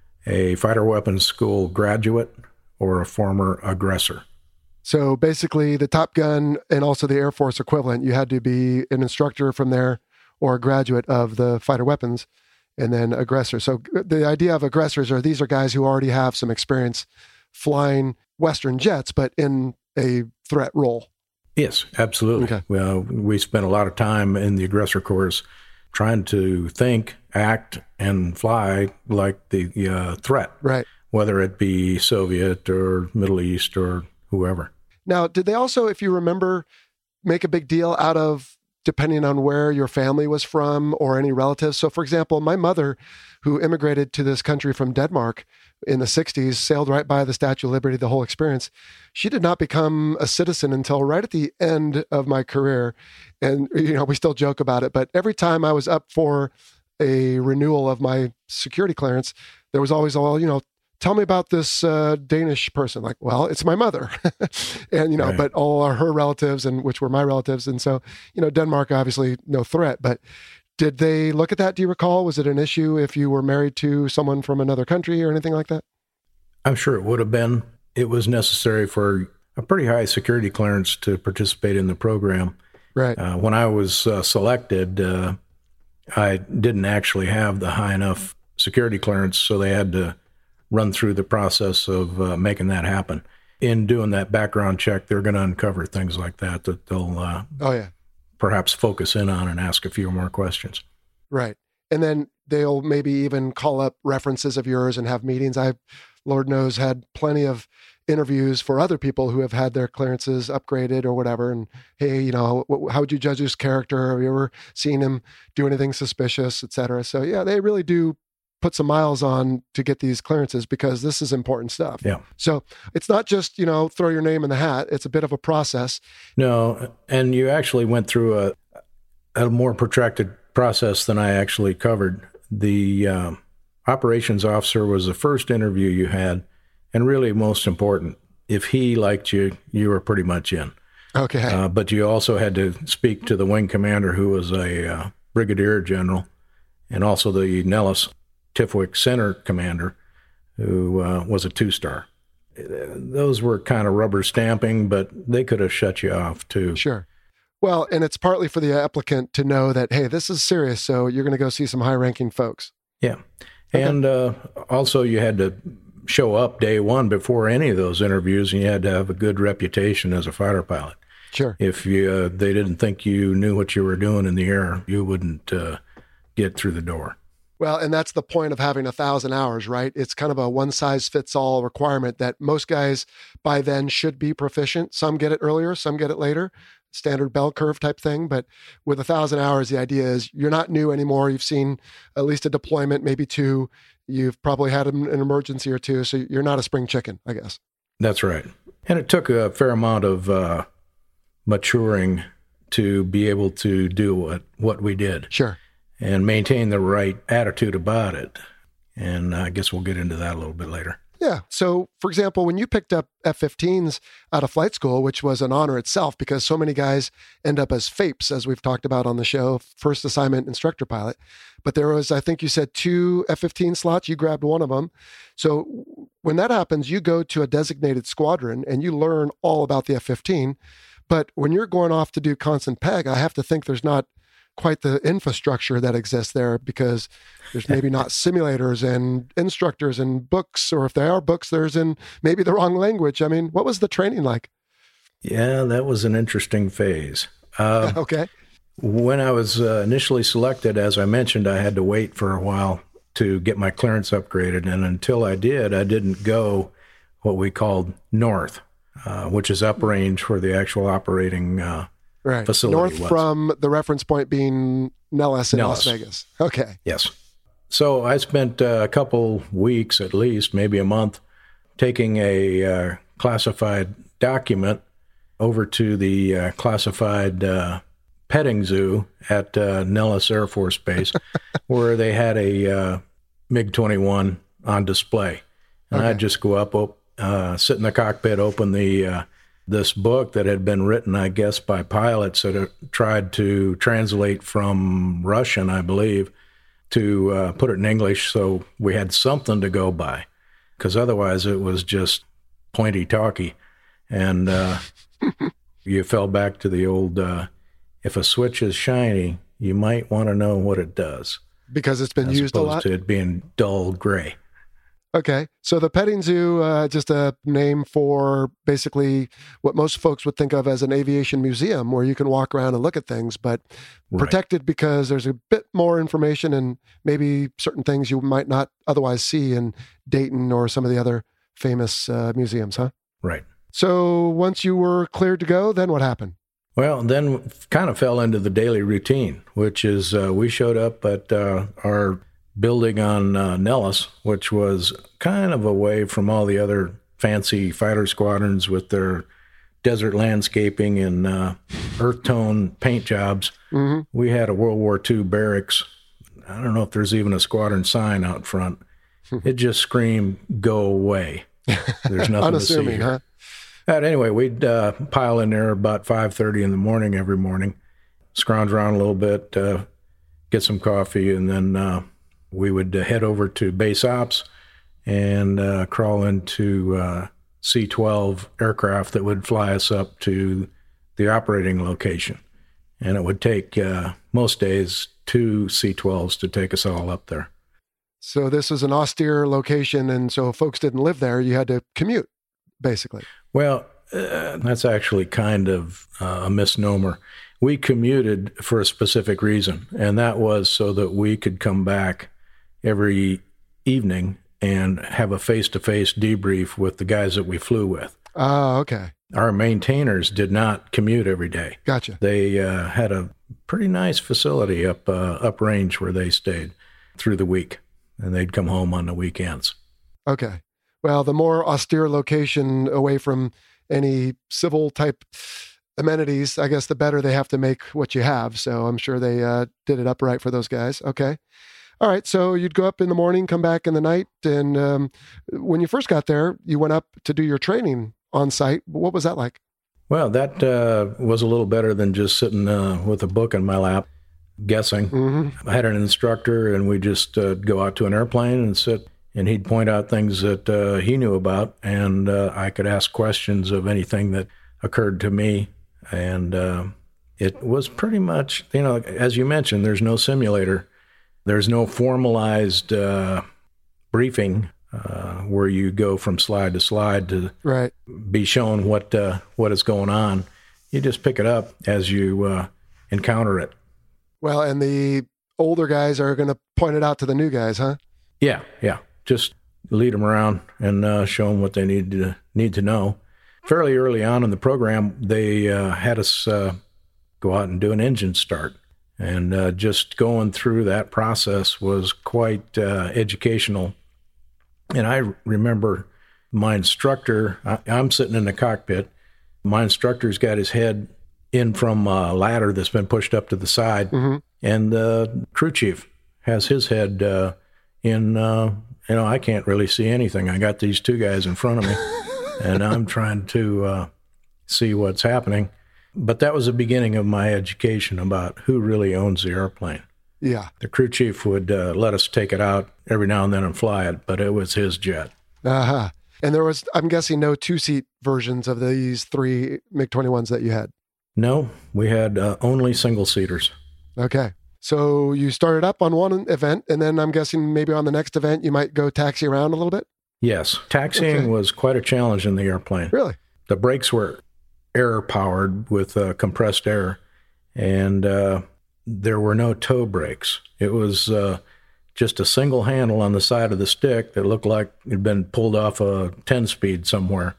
a fighter weapons school graduate, or a former aggressor. So basically the Top Gun and also the Air Force equivalent, you had to be an instructor from there or a graduate of the fighter weapons, and then aggressor. So the idea of aggressors are these are guys who already have some experience flying Western jets, but in a threat role. Yes, absolutely. Okay. Well, we spent a lot of time in the aggressor course trying to think, act, and fly like the uh, threat, right? Whether it be Soviet or Middle East or whoever. Now, did they also, if you remember, make a big deal out of depending on where your family was from or any relatives? So, for example, my mother, who immigrated to this country from Denmark in the sixties, sailed right by the Statue of Liberty, the whole experience. She did not become a citizen until right at the end of my career. And, you know, we still joke about it, but every time I was up for a renewal of my security clearance, there was always all, you know, tell me about this uh, Danish person. Like, well, it's my mother. And, you know, right. But all are her relatives, and which were my relatives. And so, you know, Denmark, obviously no threat, but did they look at that? Do you recall? Was it an issue if you were married to someone from another country or anything like that? I'm sure it would have been. It was necessary for a pretty high security clearance to participate in the program. Right. Uh, when I was uh, selected, uh, I didn't actually have the high enough security clearance, so they had to run through the process of uh, making that happen. In doing that background check, they're going to uncover things like that that they'll uh, oh yeah perhaps focus in on and ask a few more questions. Right. And then they'll maybe even call up references of yours and have meetings. I've, Lord knows, had plenty of interviews for other people who have had their clearances upgraded or whatever. And, hey, you know, how would you judge his character? Have you ever seen him do anything suspicious, et cetera? So, yeah, they really do put some miles on to get these clearances because this is important stuff. Yeah. So it's not just, you know, throw your name in the hat. It's a bit of a process. No, and you actually went through a, a more protracted process than I actually covered. The um, operations officer was the first interview you had, and really most important. If he liked you, you were pretty much in. Okay. Uh, but you also had to speak to the wing commander, who was a uh, brigadier general, and also the Nellis Tifwick Center commander, who uh, was a two-star. Those were kind of rubber stamping, but they could have shut you off too. Sure. Well, and it's partly for the applicant to know that, hey, this is serious, so you're going to go see some high-ranking folks. Yeah. Okay. And uh, also you had to show up day one before any of those interviews, and you had to have a good reputation as a fighter pilot. Sure. If you uh, they didn't think you knew what you were doing in the air, you wouldn't uh, get through the door. Well, and that's the point of having a thousand hours, right? It's kind of a one-size-fits-all requirement that most guys by then should be proficient. Some get it earlier, some get it later, standard bell curve type thing. But with a thousand hours, the idea is you're not new anymore. You've seen at least a deployment, maybe two. You've probably had an emergency or two, so you're not a spring chicken, I guess. That's right. And it took a fair amount of uh, maturing to be able to do what, what we did. Sure. And maintain the right attitude about it. And I guess we'll get into that a little bit later. Yeah. So, for example, when you picked up F fifteens out of flight school, which was an honor itself because so many guys end up as F A Ps, as we've talked about on the show, first assignment instructor pilot. But there was, I think you said two F fifteen slots. You grabbed one of them. So when that happens, you go to a designated squadron and you learn all about the F fifteen. But when you're going off to do constant peg, I have to think there's not quite the infrastructure that exists there because there's maybe not simulators and instructors and books, or if there are books, there's in maybe the wrong language. I mean, what was the training like? Yeah, that was an interesting phase. Uh, okay. When I was uh, initially selected, as I mentioned, I had to wait for a while to get my clearance upgraded. And until I did, I didn't go what we called north, uh, which is uprange where the actual operating uh Right. facility North was. From the reference point being Nellis in Nellis. Las Vegas. Okay. Yes. So I spent uh, a couple weeks, at least, maybe a month, taking a uh, classified document over to the uh, classified uh, petting zoo at uh, Nellis Air Force Base where they had a uh, MiG twenty-one on display. And okay. I'd just go up, op- uh, sit in the cockpit, open the uh, this book that had been written, I guess, by pilots that had tried to translate from Russian, I believe, to uh, put it in English so we had something to go by, because otherwise it was just pointy talky. And uh, you fell back to the old, uh, if a switch is shiny, you might want to know what it does. Because it's been as used a lot? As opposed to it being dull gray. Okay. So the petting zoo, uh, just a name for basically what most folks would think of as an aviation museum where you can walk around and look at things, but right. protected because there's a bit more information and maybe certain things you might not otherwise see in Dayton or some of the other famous uh, museums, huh? Right. So once you were cleared to go, then what happened? Well, then kind of fell into the daily routine, which is uh, we showed up at uh, our building on uh, Nellis, which was kind of away from all the other fancy fighter squadrons with their desert landscaping and uh, earth tone paint jobs. Mm-hmm. We had a World War Two barracks. I don't know if there's even a squadron sign out front. It just screamed, "Go away." There's nothing to see here. Huh? But anyway, we'd uh, pile in there about five thirty in the morning every morning, scrounge around a little bit, uh, get some coffee, and then uh, we would uh, head over to base ops and uh, crawl into uh, C twelve aircraft that would fly us up to the operating location. And it would take, uh, most days, two C twelves to take us all up there. So this was an austere location, and so if folks didn't live there, you had to commute, basically. Well, uh, that's actually kind of uh, a misnomer. We commuted for a specific reason, and that was so that we could come back every evening and have a face-to-face debrief with the guys that we flew with. Oh, okay. Our maintainers did not commute every day. Gotcha. They uh, had a pretty nice facility up uh, up range where they stayed through the week, and they'd come home on the weekends. Okay. Well, the more austere location away from any civil-type amenities, I guess the better they have to make what you have. So I'm sure they uh, did it upright for those guys. Okay. All right. So you'd go up in the morning, come back in the night. And um, when you first got there, you went up to do your training on site. What was that like? Well, that uh, was a little better than just sitting uh, with a book in my lap, guessing. Mm-hmm. I had an instructor, and we just uh, go out to an airplane and sit, and he'd point out things that uh, he knew about, and uh, I could ask questions of anything that occurred to me. And uh, it was pretty much, you know, as you mentioned, there's no simulator. There's no formalized uh, briefing uh, where you go from slide to slide to right. be shown what uh, what is going on. You just pick it up as you uh, encounter it. Well, and the older guys are going to point it out to the new guys, huh? Yeah, yeah. Just lead them around and uh, show them what they need to need to know. Fairly early on in the program, they uh, had us uh, go out and do an engine start. And uh, just going through that process was quite uh, educational. And I remember my instructor, I, I'm sitting in the cockpit. My instructor's got his head in from a ladder that's been pushed up to the side. Mm-hmm. And the crew chief has his head uh, in, uh, you know, I can't really see anything. I got these two guys in front of me, and I'm trying to uh, see what's happening. But that was the beginning of my education about who really owns the airplane. Yeah. The crew chief would uh, let us take it out every now and then and fly it, but it was his jet. Uh-huh. And there was, I'm guessing, no two-seat versions of these three MiG twenty-ones that you had? No, we had uh, only single-seaters. Okay. So you started up on one event, and then I'm guessing maybe on the next event you might go taxi around a little bit? Yes. Taxiing okay. was quite a challenge in the airplane. Really? The brakes were air-powered with uh, compressed air, and uh, there were no toe brakes. It was uh, just a single handle on the side of the stick that looked like it had been pulled off a ten-speed somewhere,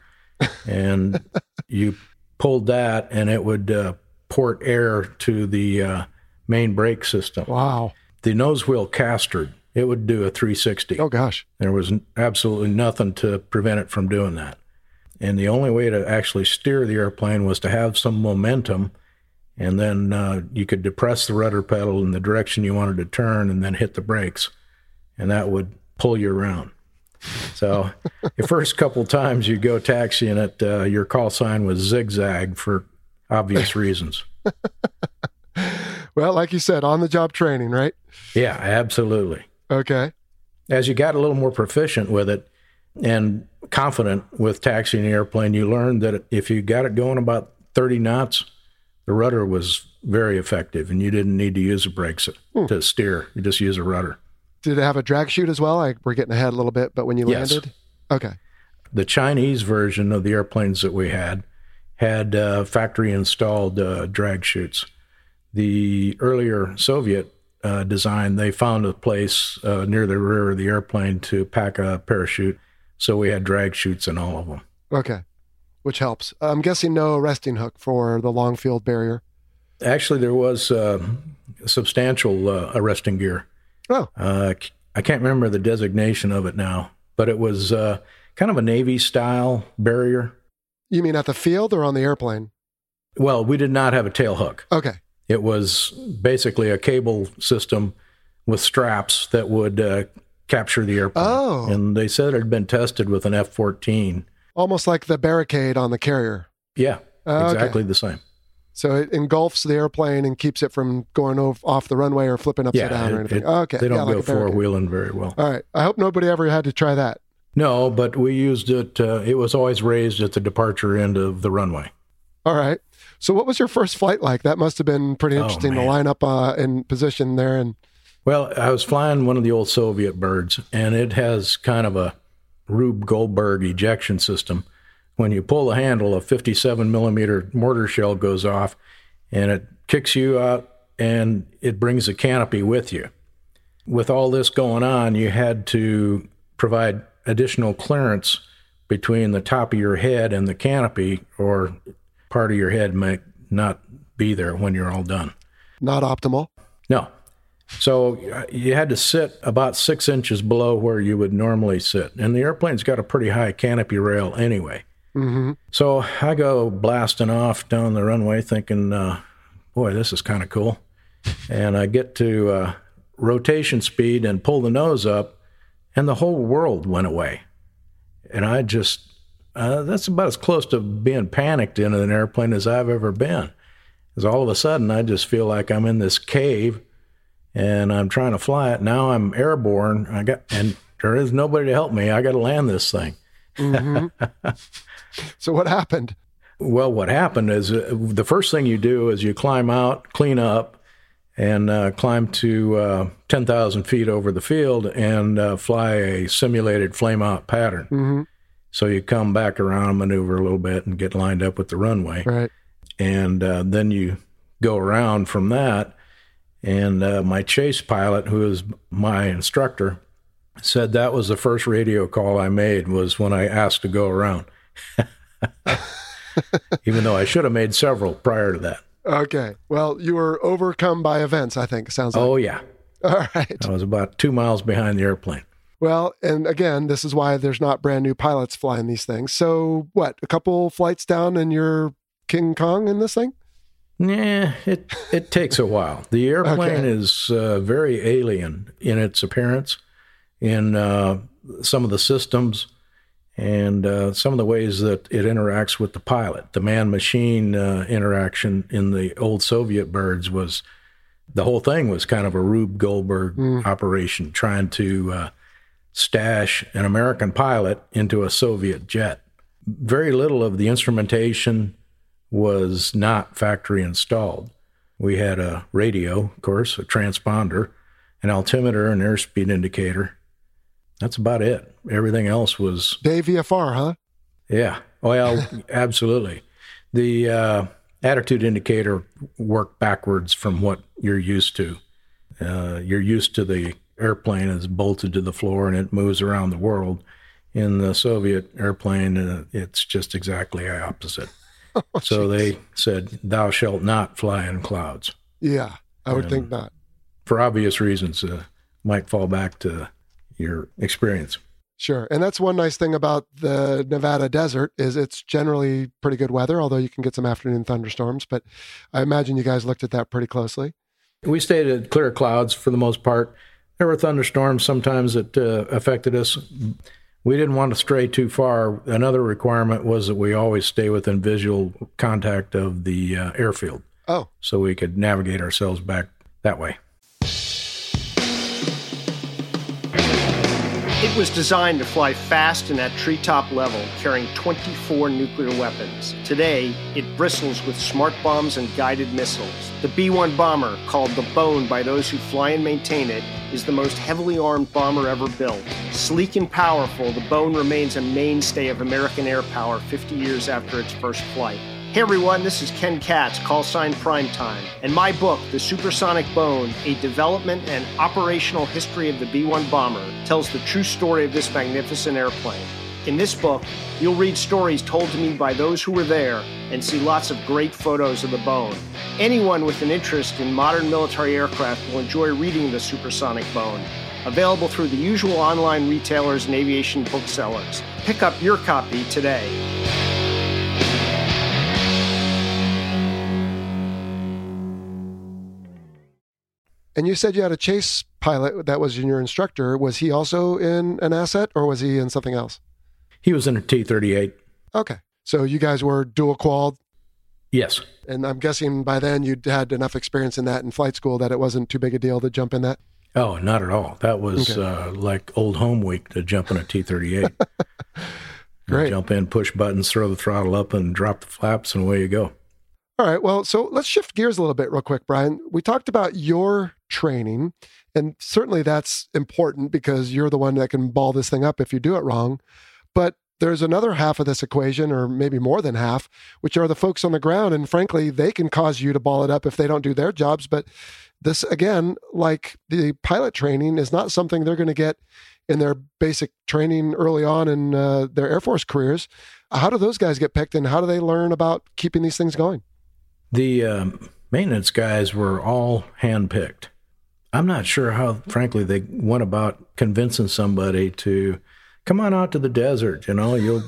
and you pulled that, and it would uh, port air to the uh, main brake system. Wow. The nose wheel castered. It would do a three sixty. Oh, gosh. There was absolutely nothing to prevent it from doing that. And the only way to actually steer the airplane was to have some momentum and then uh, you could depress the rudder pedal in the direction you wanted to turn and then hit the brakes, and that would pull you around. So the first couple times you go taxiing it, uh, your call sign was zigzag for obvious reasons. Well, like you said, on-the-job training, right? Yeah, absolutely. Okay. As you got a little more proficient with it and confident with taxiing an airplane, you learned that if you got it going about thirty knots, the rudder was very effective, and you didn't need to use the brakes hmm. to steer. You just use a rudder. Did it have a drag chute as well? Like, we're getting ahead a little bit, but when you yes. landed? Okay. The Chinese version of the airplanes that we had had uh, factory-installed uh, drag chutes. The earlier Soviet uh, design, they found a place uh, near the rear of the airplane to pack a parachute, so we had drag chutes in all of them. Okay, which helps. I'm guessing no resting hook for the long field barrier. Actually, there was uh, substantial uh, arresting gear. Oh. Uh, I can't remember the designation of it now, but it was uh, kind of a Navy-style barrier. You mean at the field or on the airplane? Well, we did not have a tail hook. Okay. It was basically a cable system with straps that would uh, capture the airplane. Oh. And they said it had been tested with an F fourteen. Almost like the barricade on the carrier. Yeah, oh, exactly okay. the same. So it engulfs the airplane and keeps it from going off the runway or flipping upside yeah, down it, or anything. It, oh, okay. They don't yeah, go like four-wheeling very well. All right. I hope nobody ever had to try that. No, but we used it. Uh, it was always raised at the departure end of the runway. All right. So what was your first flight like? That must have been pretty interesting oh, to line up uh, in position there. And Well, I was flying one of the old Soviet birds, and it has kind of a Rube Goldberg ejection system. When you pull the handle, a fifty-seven millimeter mortar shell goes off, and it kicks you out, and it brings the canopy with you. With all this going on, you had to provide additional clearance between the top of your head and the canopy, or part of your head might not be there when you're all done. Not optimal? No. So you had to sit about six inches below where you would normally sit. And the airplane's got a pretty high canopy rail anyway. Mm-hmm. So I go blasting off down the runway thinking, uh, boy, this is kind of cool. And I get to uh, rotation speed and pull the nose up, and the whole world went away. And I just, uh, that's about as close to being panicked in an airplane as I've ever been. Because all of a sudden, I just feel like I'm in this cave, and I'm trying to fly it. Now I'm airborne, I got, and there is nobody to help me. I got to land this thing. Mm-hmm. So what happened? Well, what happened is uh, the first thing you do is you climb out, clean up, and uh, climb to uh, ten thousand feet over the field and uh, fly a simulated flame-out pattern. Mm-hmm. So you come back around, maneuver a little bit, and get lined up with the runway. Right. And uh, then you go around from that, and uh, my chase pilot, who is my instructor, said that was the first radio call I made, was when I asked to go around. Even though I should have made several prior to that. Okay. Well, you were overcome by events, I think, it sounds like. Oh, yeah. All right. I was about two miles behind the airplane. Well, and again, this is why there's not brand new pilots flying these things. So what, a couple flights down and you're King Kong in this thing? Yeah, it, it takes a while. The airplane okay. is uh, very alien in its appearance, in uh, some of the systems, and uh, some of the ways that it interacts with the pilot. The man-machine uh, interaction in the old Soviet birds was, the whole thing was kind of a Rube Goldberg mm. operation, trying to uh, stash an American pilot into a Soviet jet. Very little of the instrumentation was not factory installed. We had a radio, of course, a transponder, an altimeter, an airspeed indicator. That's about it. Everything else was... Day V F R, huh? Yeah. Well, absolutely. The uh, attitude indicator worked backwards from what you're used to. Uh, you're used to the airplane is bolted to the floor and it moves around the world. In the Soviet airplane, uh, it's just exactly the opposite. Oh, so geez. They said, thou shalt not fly in clouds. Yeah, I would and think not. For obvious reasons, uh, might fall back to your experience. Sure. And that's one nice thing about the Nevada desert is it's generally pretty good weather, although you can get some afternoon thunderstorms. But I imagine you guys looked at that pretty closely. We stayed at clear clouds for the most part. There were thunderstorms sometimes that uh, affected us. We didn't want to stray too far. Another requirement was that we always stay within visual contact of the uh, airfield. Oh. So we could navigate ourselves back that way. It was designed to fly fast and at treetop level, carrying twenty-four nuclear weapons. Today, it bristles with smart bombs and guided missiles. The B one bomber, called the Bone by those who fly and maintain it, is the most heavily armed bomber ever built. Sleek and powerful, the Bone remains a mainstay of American air power fifty years after its first flight. Hey everyone, this is Ken Katz, call sign Primetime, and my book, The Supersonic Bone, A Development and Operational History of the B one Bomber, tells the true story of this magnificent airplane. In this book, you'll read stories told to me by those who were there and see lots of great photos of the Bone. Anyone with an interest in modern military aircraft will enjoy reading The Supersonic Bone, available through the usual online retailers and aviation booksellers. Pick up your copy today. And you said you had a chase pilot that was your instructor. Was he also in an asset or was he in something else? He was in a T thirty-eight. Okay. So you guys were dual qual? Yes. And I'm guessing by then you'd had enough experience in that in flight school that it wasn't too big a deal to jump in that? Oh, not at all. That was okay. uh, like old home week to jump in a T thirty-eight. Great. Jump in, push buttons, throw the throttle up, and drop the flaps, and away you go. All right. Well, so let's shift gears a little bit real quick, Brian. We talked about your training, and certainly that's important because you're the one that can ball this thing up if you do it wrong. But there's another half of this equation, or maybe more than half, which are the folks on the ground. And frankly, they can cause you to ball it up if they don't do their jobs. But this, again, like the pilot training, is not something they're going to get in their basic training early on in uh, their Air Force careers. How do those guys get picked, and how do they learn about keeping these things going? The um, maintenance guys were all handpicked. I'm not sure how, frankly, they went about convincing somebody to come on out to the desert. You know, you'll.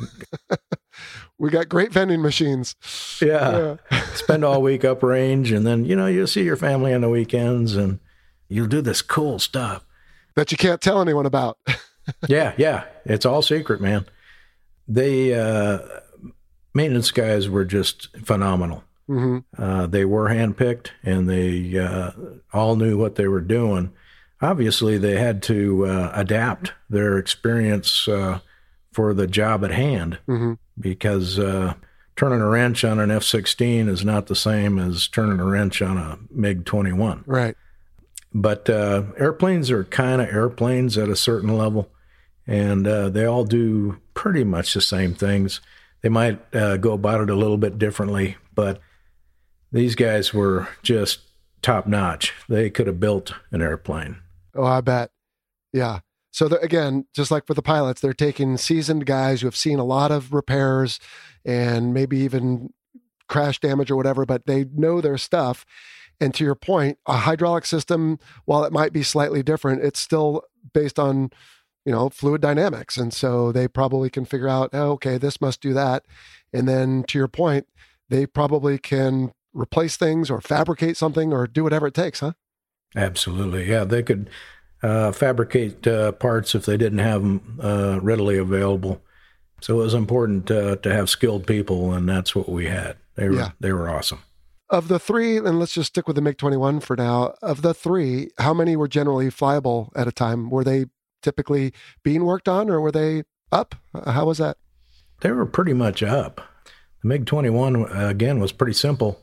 We got great vending machines. Yeah, yeah. Spend all week uprange, and then you know you'll see your family on the weekends, and you'll do this cool stuff that you can't tell anyone about. yeah, yeah, it's all secret, man. They uh, maintenance guys were just phenomenal. Mm-hmm. Uh, they were handpicked, and they uh, all knew what they were doing. Obviously, they had to uh, adapt their experience uh, for the job at hand, mm-hmm. because uh, turning a wrench on an F sixteen is not the same as turning a wrench on a MiG twenty-one. Right. But uh, airplanes are kind of airplanes at a certain level, and uh, they all do pretty much the same things. They might uh, go about it a little bit differently, but these guys were just top-notch. They could have built an airplane. Oh, I bet. Yeah. So again, just like for the pilots, they're taking seasoned guys who have seen a lot of repairs and maybe even crash damage or whatever, but they know their stuff. And to your point, a hydraulic system, while it might be slightly different, it's still based on, you know, fluid dynamics. And so they probably can figure out, oh, okay, this must do that. And then to your point, they probably can replace things or fabricate something or do whatever it takes, huh? Absolutely. Yeah, they could uh, fabricate uh, parts if they didn't have them uh, readily available. So it was important uh, to have skilled people, and that's what we had. They were, yeah. they were awesome. Of the three, and let's just stick with the MiG twenty-one for now, of the three, how many were generally flyable at a time? Were they typically being worked on, or were they up? How was that? They were pretty much up. The MiG twenty-one, uh, again, was pretty simple.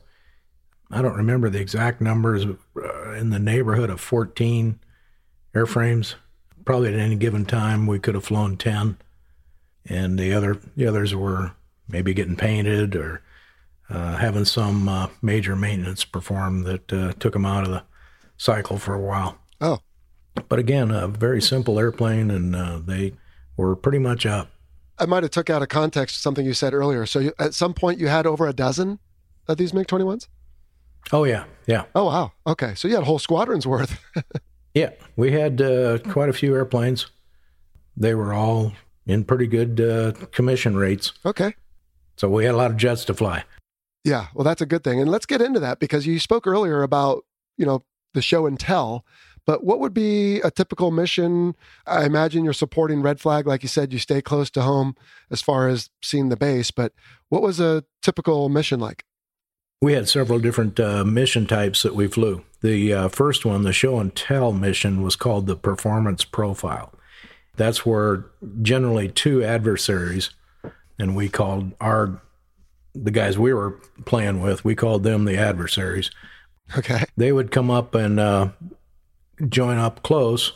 I don't remember the exact numbers, uh, in the neighborhood of fourteen airframes. Probably at any given time, we could have flown ten. And the other the others were maybe getting painted or uh, having some uh, major maintenance performed that uh, took them out of the cycle for a while. Oh. But again, a very simple airplane, and uh, they were pretty much up. I might have took out of context something you said earlier. So you, at some point you had over a dozen of these MiG twenty-ones? Oh, yeah, yeah. Oh, wow. Okay, so you had a whole squadron's worth. Yeah, we had uh, quite a few airplanes. they were all in pretty good uh, commission rates. Okay. So we had a lot of jets to fly. Yeah, well, that's a good thing. And let's get into that because you spoke earlier about, you know, the show and tell. But what would be a typical mission? I imagine you're supporting Red Flag. Like you said, you stay close to home as far as seeing the base. But what was a typical mission like? We had several different uh, mission types that we flew. The uh, first one, the show and tell mission, was called the Performance Profile. That's where generally two adversaries, and we called our, the guys we were playing with, we called them the adversaries. Okay. They would come up and uh, join up close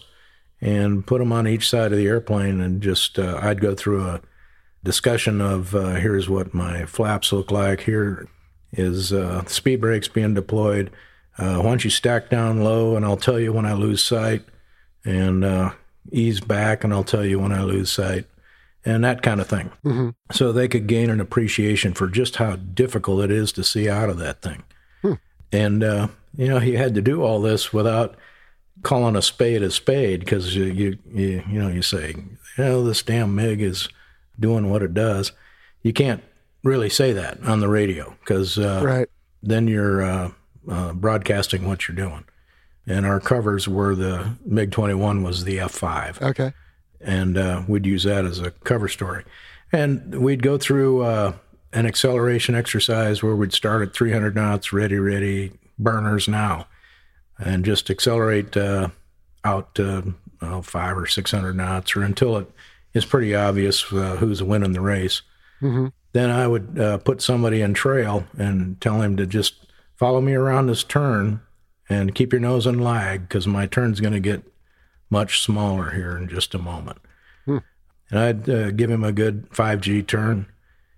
and put them on each side of the airplane, and just uh, I'd go through a discussion of uh, here's what my flaps look like, here is uh, speed brakes being deployed, uh, why don't you stack down low and I'll tell you when I lose sight, and uh, ease back and I'll tell you when I lose sight, and that kind of thing. Mm-hmm. So they could gain an appreciation for just how difficult it is to see out of that thing. Hmm. And, uh, you know, he had to do all this without calling a spade a spade, because you, you, you, you know, you say, you know, this damn MiG is doing what it does. You can't really say that on the radio, because uh, right. then you're uh, uh, broadcasting what you're doing. And our covers were the MiG twenty-one was the F five. Okay. And uh, we'd use that as a cover story. And we'd go through uh, an acceleration exercise where we'd start at three hundred knots, ready, ready, burners now, and just accelerate uh, out to uh, five or six hundred knots, or until it is pretty obvious uh, who's winning the race. Mm-hmm. Then I would uh, put somebody in trail and tell him to just follow me around this turn and keep your nose in lag, because my turn's going to get much smaller here in just a moment. Hmm. And I'd uh, give him a good five G turn,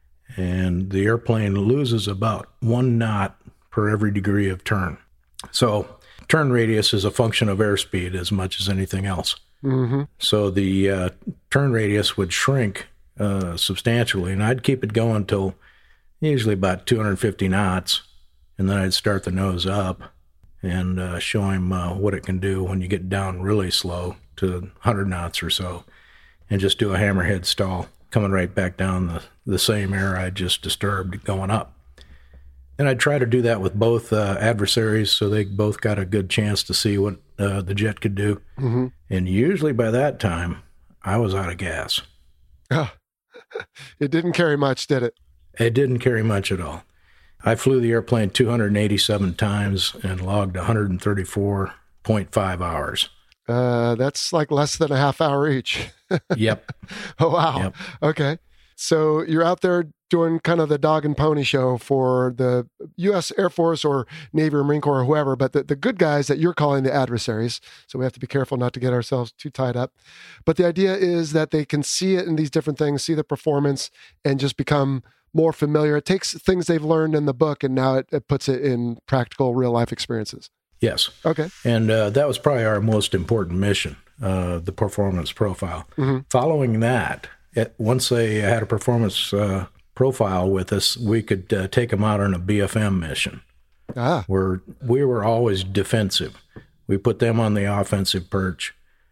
and the airplane loses about one knot per every degree of turn. So turn radius is a function of airspeed as much as anything else. Mm-hmm. So the uh, turn radius would shrink uh, substantially, and I'd keep it going till usually about two hundred fifty knots, and then I'd start the nose up and uh, show him uh, what it can do when you get down really slow to one hundred knots or so, and just do a hammerhead stall, coming right back down the, the same air I just disturbed going up. And I'd try to do that with both uh, adversaries, so they both got a good chance to see what uh, the jet could do. Mm-hmm. And usually by that time, I was out of gas. Oh. It didn't carry much, did it? It didn't carry much at all. I flew the airplane two hundred eighty-seven times and logged one hundred thirty-four point five hours. Uh, that's like less than a half hour each. Yep. Oh, wow. Yep. Okay. So you're out there doing kind of the dog and pony show for the U S Air Force or Navy or Marine Corps or whoever, but the, the good guys that you're calling the adversaries. So we have to be careful not to get ourselves too tied up. But the idea is that they can see it in these different things, see the performance, and just become more familiar. It takes things they've learned in the book, and now it, it puts it in practical real life experiences. Yes. Okay. And uh, that was probably our most important mission, uh, the performance profile. Mm-hmm. Following that, it, once they had a performance uh, profile with us, we could uh, take them out on a B F M mission. Ah. Where we were always defensive. We put them on the offensive perch,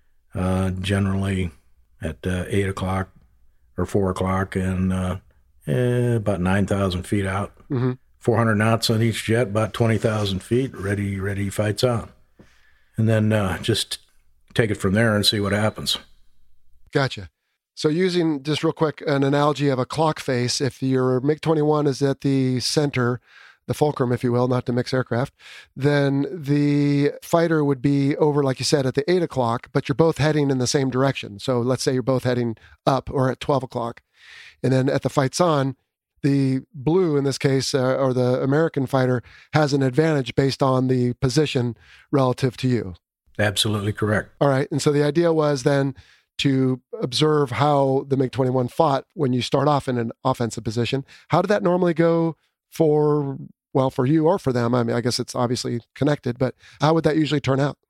uh, generally at uh, eight o'clock or four o'clock, and uh, eh, about nine thousand feet out. Mm-hmm. four hundred knots on each jet, about twenty thousand feet, ready, ready, fights on. And then uh, just take it from there and see what happens. Gotcha. So using, just real quick, an analogy of a clock face, if your MiG twenty-one is at the center, the fulcrum, if you will, not to mix aircraft, then the fighter would be over, like you said, at the eight o'clock, but you're both heading in the same direction. So let's say you're both heading up or at twelve o'clock. And then at the fights on, the blue, in this case, uh, or the American fighter, has an advantage based on the position relative to you. Absolutely correct. All right. And so the idea was then to observe how the MiG twenty-one fought when you start off in an offensive position. How did that normally go for, well, for you or for them? I mean, I guess it's obviously connected, but how would that usually turn out?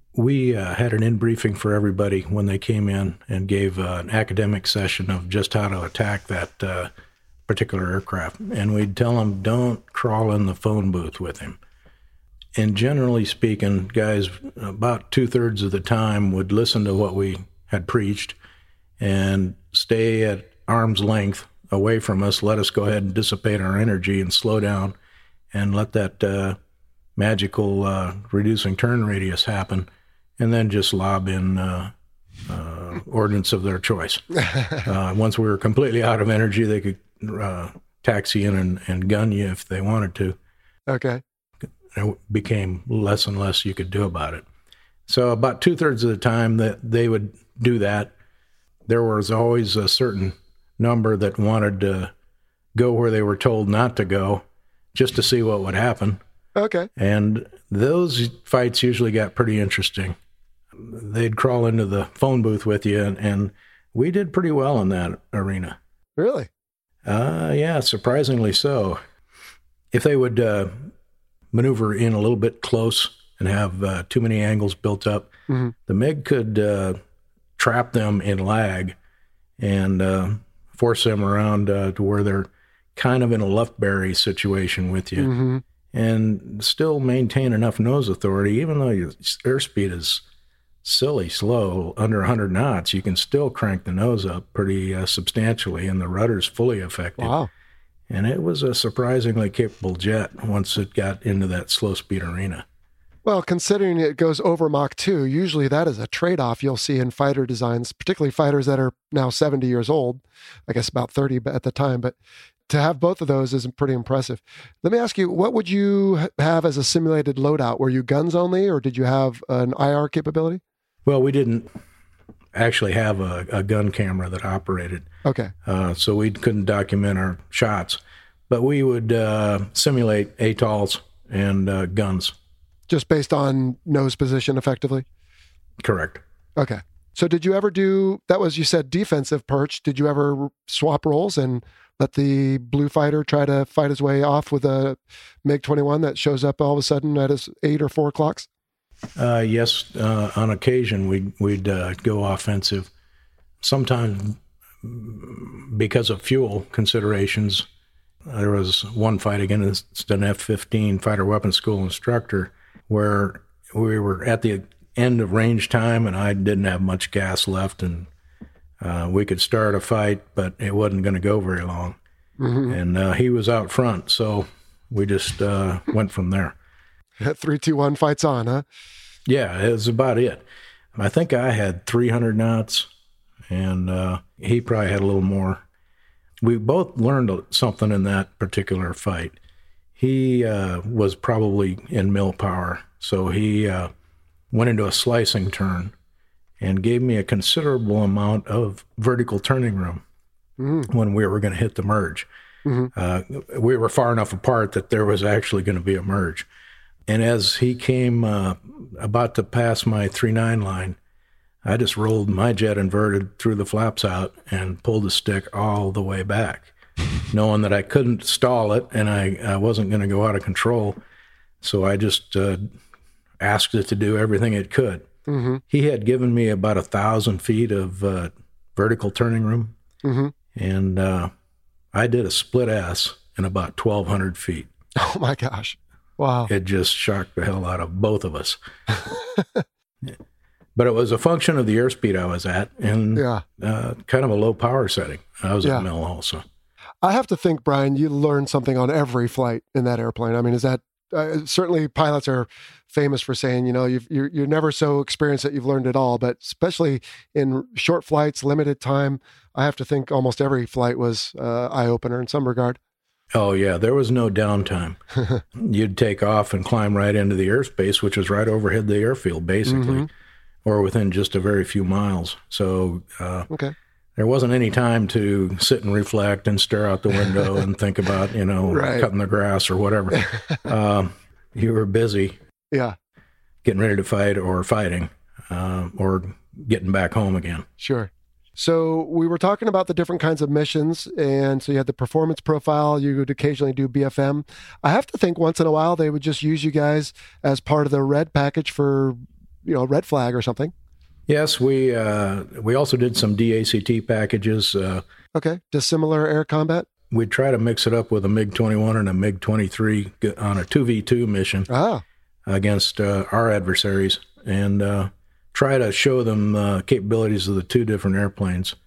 We uh, had an in-briefing for everybody when they came in and gave uh, an academic session of just how to attack that uh, particular aircraft. And we'd tell them, don't crawl in the phone booth with him. And generally speaking, guys, about two-thirds of the time would listen to what we had preached and stay at arm's length away from us, let us go ahead and dissipate our energy and slow down and let that uh, magical uh, reducing turn radius happen, and then just lob in uh, uh, ordnance of their choice. Uh, once we were completely out of energy, they could uh, taxi in and, and gun you if they wanted to. Okay. It became less and less you could do about it. So about two-thirds of the time that they would do that, there was always a certain number that wanted to go where they were told not to go just to see what would happen. Okay. And those fights usually got pretty interesting. They'd crawl into the phone booth with you, and, and we did pretty well in that arena. Really? Uh, yeah, surprisingly so. If they would uh, maneuver in a little bit close and have uh, too many angles built up, mm-hmm. the MiG could uh, trap them in lag and uh, force them around uh, to where they're kind of in a Lufberry situation with you, mm-hmm. and still maintain enough nose authority. Even though your airspeed is silly slow, under one hundred knots, you can still crank the nose up pretty uh, substantially, and the rudder's fully effective. Wow. And it was a surprisingly capable jet once it got into that slow speed arena. Well, considering it goes over Mach two, usually that is a trade-off you'll see in fighter designs, particularly fighters that are now seventy years old, I guess about thirty at the time. But to have both of those is pretty impressive. Let me ask you, what would you have as a simulated loadout? Were you guns only, or did you have an I R capability? Well, we didn't actually have a, a gun camera that operated. Okay. Uh, so we couldn't document our shots. But we would uh, simulate A T O Ls and uh, guns. Just based on nose position, effectively? Correct. Okay. So did you ever do, that was, you said defensive perch, did you ever swap roles and let the blue fighter try to fight his way off with a MiG twenty-one that shows up all of a sudden at his eight or four o'clocks? Uh, yes, uh, on occasion we'd, we'd uh, go offensive. Sometimes because of fuel considerations. There was one fight against an F fifteen fighter weapons school instructor where we were at the end of range time and I didn't have much gas left, and uh, we could start a fight, but it wasn't going to go very long. Mm-hmm. And uh, he was out front, so we just uh, went from there. Three, two, one, fights on, huh? Yeah, it was about it. I think I had three hundred knots, and uh, he probably had a little more. We both learned something in that particular fight. He uh, was probably in mill power, so he uh, went into a slicing turn and gave me a considerable amount of vertical turning room mm-hmm. when we were going to hit the merge. Mm-hmm. Uh, we were far enough apart that there was actually going to be a merge. And as he came uh, about to pass my three nine line, I just rolled my jet inverted, threw the flaps out, and pulled the stick all the way back, knowing that I couldn't stall it and I, I wasn't going to go out of control. So I just uh, asked it to do everything it could. Mm-hmm. He had given me about a thousand feet of uh, vertical turning room, mm-hmm. and uh, I did a split S in about twelve hundred feet. Oh, my gosh. Wow. It just shocked the hell out of both of us. But it was a function of the airspeed I was at and yeah. uh, kind of a low power setting. I was yeah. at mill also. I have to think, Brian, you learned something on every flight in that airplane. I mean, is that uh, certainly pilots are famous for saying, you know, you've, you're, you're never so experienced that you've learned it all, but especially in short flights, limited time, I have to think almost every flight was uh, eye-opener in some regard. Oh, yeah. There was no downtime. You'd take off and climb right into the airspace, which was right overhead the airfield, basically. Mm-hmm. Or within just a very few miles. So uh, okay. there wasn't any time to sit and reflect and stare out the window and think about, you know, right. cutting the grass or whatever. um, you were busy yeah, getting ready to fight or fighting uh, or getting back home again. Sure. So we were talking about the different kinds of missions, and so you had the performance profile, you would occasionally do B F M. I have to think once in a while they would just use you guys as part of the red package for, you know, red flag or something. Yes, we uh, we also did some D A C T packages. Uh, okay, dissimilar air combat? We'd try to mix it up with a MiG twenty-one and a MiG twenty-three on a two v two mission ah. against uh, our adversaries, and uh, try to show them uh, capabilities of the two different airplanes.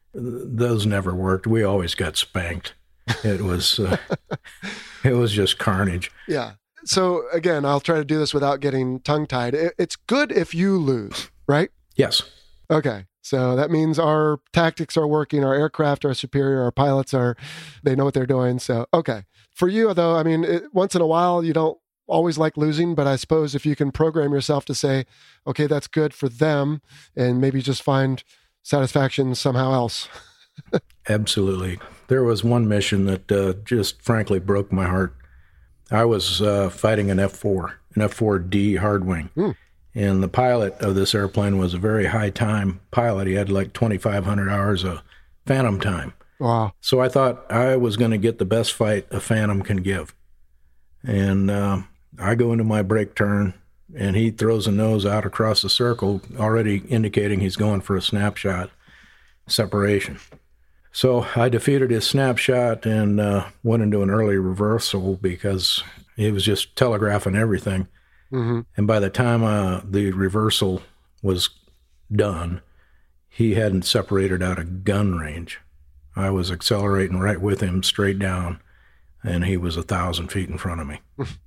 Those never worked. We always got spanked. It was, uh, it was just carnage. Yeah. So again, I'll try to do this without getting tongue-tied. It's good if you lose, right? Yes. Okay. So that means our tactics are working, our aircraft are superior, our pilots are, they know what they're doing. So, okay. For you, though, I mean, it, once in a while, you don't always like losing, but I suppose if you can program yourself to say, okay, that's good for them, and maybe just find satisfaction somehow else. Absolutely. There was one mission that uh, just frankly broke my heart. I was uh, fighting an F four, an F four D hard wing. Mm. And the pilot of this airplane was a very high time pilot. He had like twenty-five hundred hours of Phantom time. Wow. So I thought I was going to get the best fight a Phantom can give. And uh, I go into my brake turn, and he throws a nose out across the circle, already indicating he's going for a snapshot separation. So I defeated his snapshot and uh, went into an early reversal because he was just telegraphing everything. Mm-hmm. And by the time uh, the reversal was done, he hadn't separated out of gun range. I was accelerating right with him straight down, and he was a thousand feet in front of me.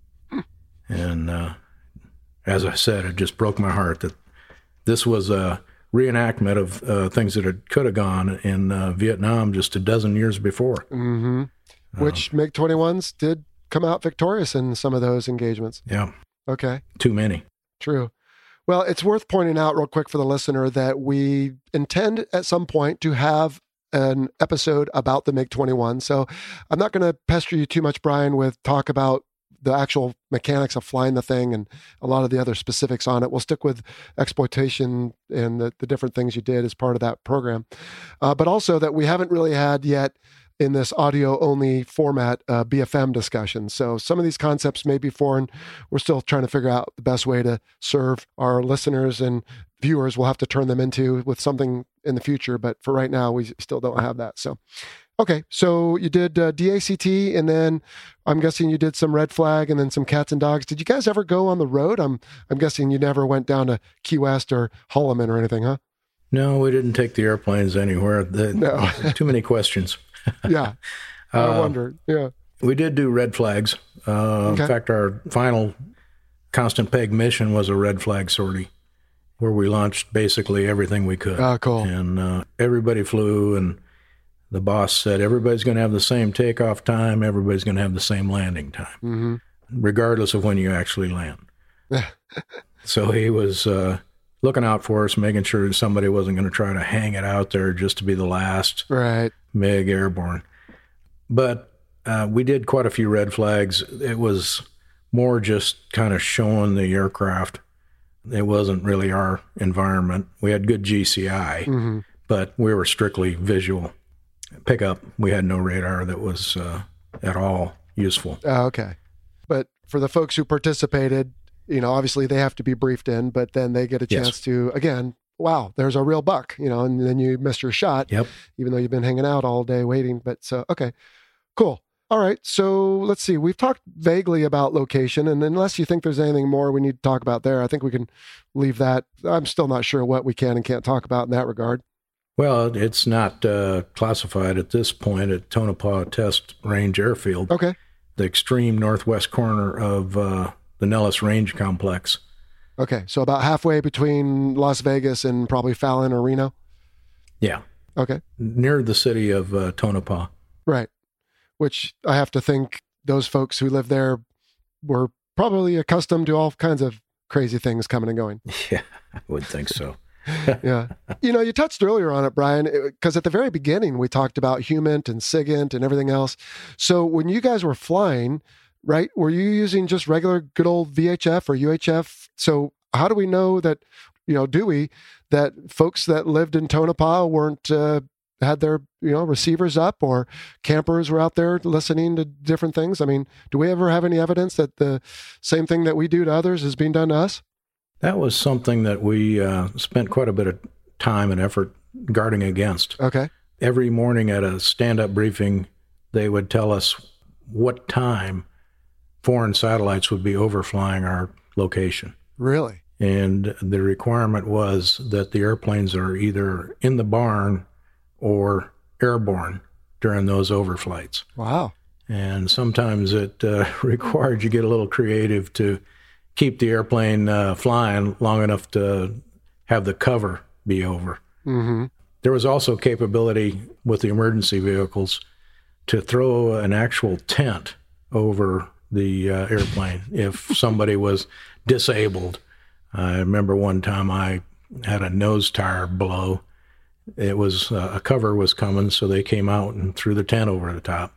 And uh, as I said, it just broke my heart that this was a reenactment of uh, things that had, could have gone in uh, Vietnam just a dozen years before. Mm-hmm. Which uh, MiG twenty-ones did come out victorious in some of those engagements. Yeah. Okay. Too many. True. Well, it's worth pointing out real quick for the listener that we intend at some point to have an episode about the MiG twenty-one. So I'm not going to pester you too much, Brian, with talk about the actual mechanics of flying the thing and a lot of the other specifics on it. We'll stick with exploitation and the, the different things you did as part of that program. Uh, but also that we haven't really had yet in this audio-only format, uh, B F M discussion. So some of these concepts may be foreign. We're still trying to figure out the best way to serve our listeners and viewers. We'll have to turn them into with something in the future, but for right now, we still don't have that. So, okay. So you did uh, D A C T, and then I'm guessing you did some red flag and then some cats and dogs. Did you guys ever go on the road? I'm I'm guessing you never went down to Key West or Holloman or anything, huh? No, we didn't take the airplanes anywhere. The, no. Too many questions. Yeah. I uh, wondered. Yeah. We did do red flags. Uh, okay. In fact, our final constant peg mission was a red flag sortie where we launched basically everything we could. Oh, cool. And uh, everybody flew, and the boss said, everybody's going to have the same takeoff time. Everybody's going to have the same landing time, mm-hmm. regardless of when you actually land. So he was uh, looking out for us, making sure somebody wasn't going to try to hang it out there just to be the last right. MiG airborne. But uh, we did quite a few red flags. It was more just kind of showing the aircraft. It wasn't really our environment. We had good G C I, mm-hmm. but we were strictly visual. Pickup, we had no radar that was uh, at all useful. Oh, okay. But for the folks who participated, you know, obviously they have to be briefed in, but then they get a chance yes. to, again, wow, there's a real buck, you know, and then you missed your shot, yep. even though you've been hanging out all day waiting. But so, okay, cool. All right. So let's see. We've talked vaguely about location, and unless you think there's anything more we need to talk about there, I think we can leave that. I'm still not sure what we can and can't talk about in that regard. Well, it's not uh, classified at this point at Tonopah Test Range Airfield. Okay. The extreme northwest corner of uh, the Nellis Range Complex. Okay. So about halfway between Las Vegas and probably Fallon or Reno? Yeah. Okay. Near the city of uh, Tonopah. Right. Which I have to think those folks who live there were probably accustomed to all kinds of crazy things coming and going. Yeah, I would think so. Yeah. You know, you touched earlier on it, Brian, because at the very beginning, we talked about HUMINT and SIGINT and everything else. So when you guys were flying, right, were you using just regular good old V H F or U H F? So how do we know that, you know, do we, that folks that lived in Tonopah weren't, uh, had their, you know, receivers up, or campers were out there listening to different things? I mean, do we ever have any evidence that the same thing that we do to others is being done to us? That was something that we uh, spent quite a bit of time and effort guarding against. Okay. Every morning at a stand-up briefing, they would tell us what time foreign satellites would be overflying our location. Really? And the requirement was that the airplanes are either in the barn or airborne during those overflights. Wow. And sometimes it uh, required you get a little creative to keep the airplane uh, flying long enough to have the cover be over. Mm-hmm. There was also capability with the emergency vehicles to throw an actual tent over the uh, airplane if somebody was disabled. I remember one time I had a nose tire blow. It was uh, a cover was coming, so they came out and threw the tent over the top.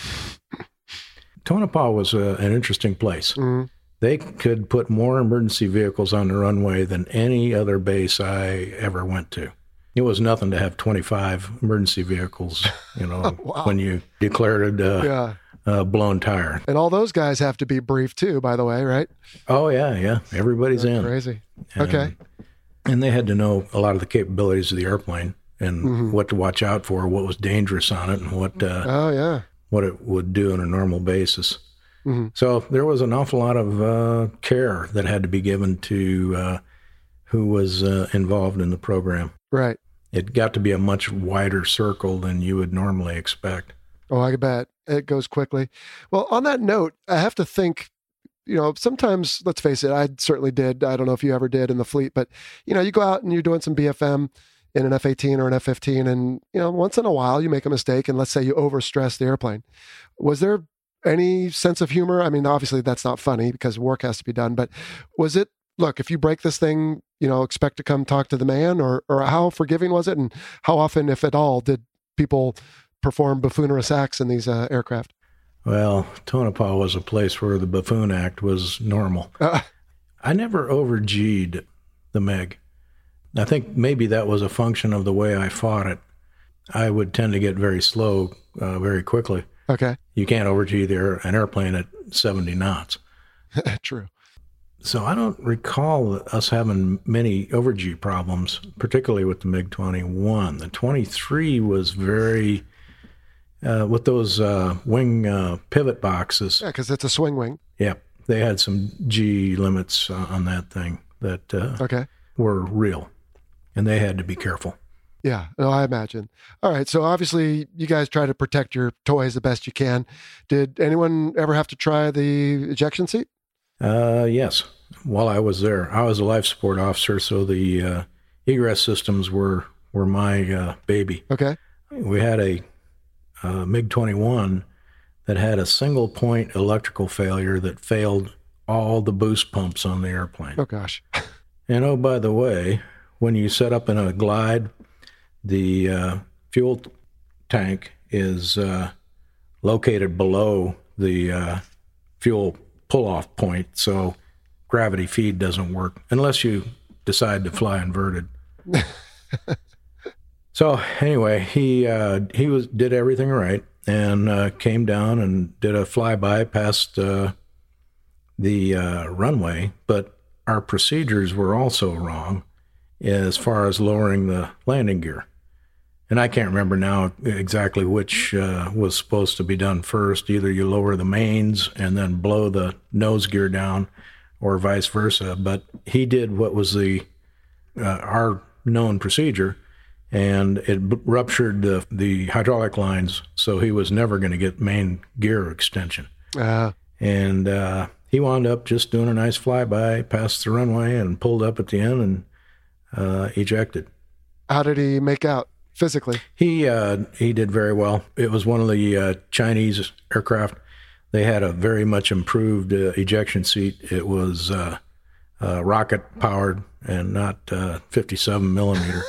Tonopah was a, an interesting place. Mm-hmm. They could put more emergency vehicles on the runway than any other base I ever went to. It was nothing to have twenty-five emergency vehicles, you know, Wow. when you declared a Yeah. uh, blown tire. And all those guys have to be briefed too, by the way, right? Oh, yeah, yeah. Everybody's That's in. crazy. And, Okay. And they had to know a lot of the capabilities of the airplane and Mhm. what to watch out for, what was dangerous on it, and what uh, Oh, yeah. what it would do on a normal basis. Mhm. So there was an awful lot of uh, care that had to be given to uh, who was uh, involved in the program. Right. It got to be a much wider circle than you would normally expect. Oh, I bet. It goes quickly. Well, on that note, I have to think, you know, sometimes, let's face it, I certainly did. I don't know if you ever did in the fleet, but, you know, you go out and you're doing some B F M in an F eighteen or an F fifteen, and, you know, once in a while you make a mistake, and let's say you overstress the airplane. Was there any sense of humor? I mean, obviously that's not funny because work has to be done, but was it, look, if you break this thing, you know, expect to come talk to the man, or or how forgiving was it? And how often, if at all, did people perform buffoonerish acts in these uh, aircraft? Well, Tonopah was a place where the buffoon act was normal. Uh, I never over-G'd the Meg. I think maybe that was a function of the way I fought it. I would tend to get very slow uh, very quickly. okay. You can't over-G the air, an airplane at seventy knots. True. So I don't recall us having many over-G problems, particularly with the MiG twenty-one. The twenty-three was very, uh, with those uh, wing uh, pivot boxes. Yeah, because it's a swing wing. Yep, they had some G limits uh, on that thing that uh, Okay. were real, and they had to be careful. Yeah, no, I imagine. All right, so obviously you guys try to protect your toys the best you can. Did anyone ever have to try the ejection seat? Uh, yes. While I was there, I was a life support officer, so the uh, egress systems were were my uh, baby. Okay. We had a, a MiG twenty-one that had a single point electrical failure that failed all the boost pumps on the airplane. Oh, gosh. And oh, by the way, when you set up in a glide, the uh, fuel tank is uh, located below the uh, fuel pull-off point, so gravity feed doesn't work unless you decide to fly inverted. So anyway, he uh, he was did everything right and uh, came down and did a flyby past uh, the uh, runway, but our procedures were also wrong as far as lowering the landing gear. And I can't remember now exactly which uh, was supposed to be done first. Either you lower the mains and then blow the nose gear down, or vice versa. But he did what was the uh, our known procedure, and it b- ruptured the, the hydraulic lines, so he was never going to get main gear extension. Uh, And uh, he wound up just doing a nice flyby past the runway and pulled up at the end and uh, ejected. how did he make out physically? He uh, he did very well. It was one of the uh, Chinese aircraft. They had a very much improved uh, ejection seat. It was uh, uh, rocket powered and not uh, fifty-seven millimeter.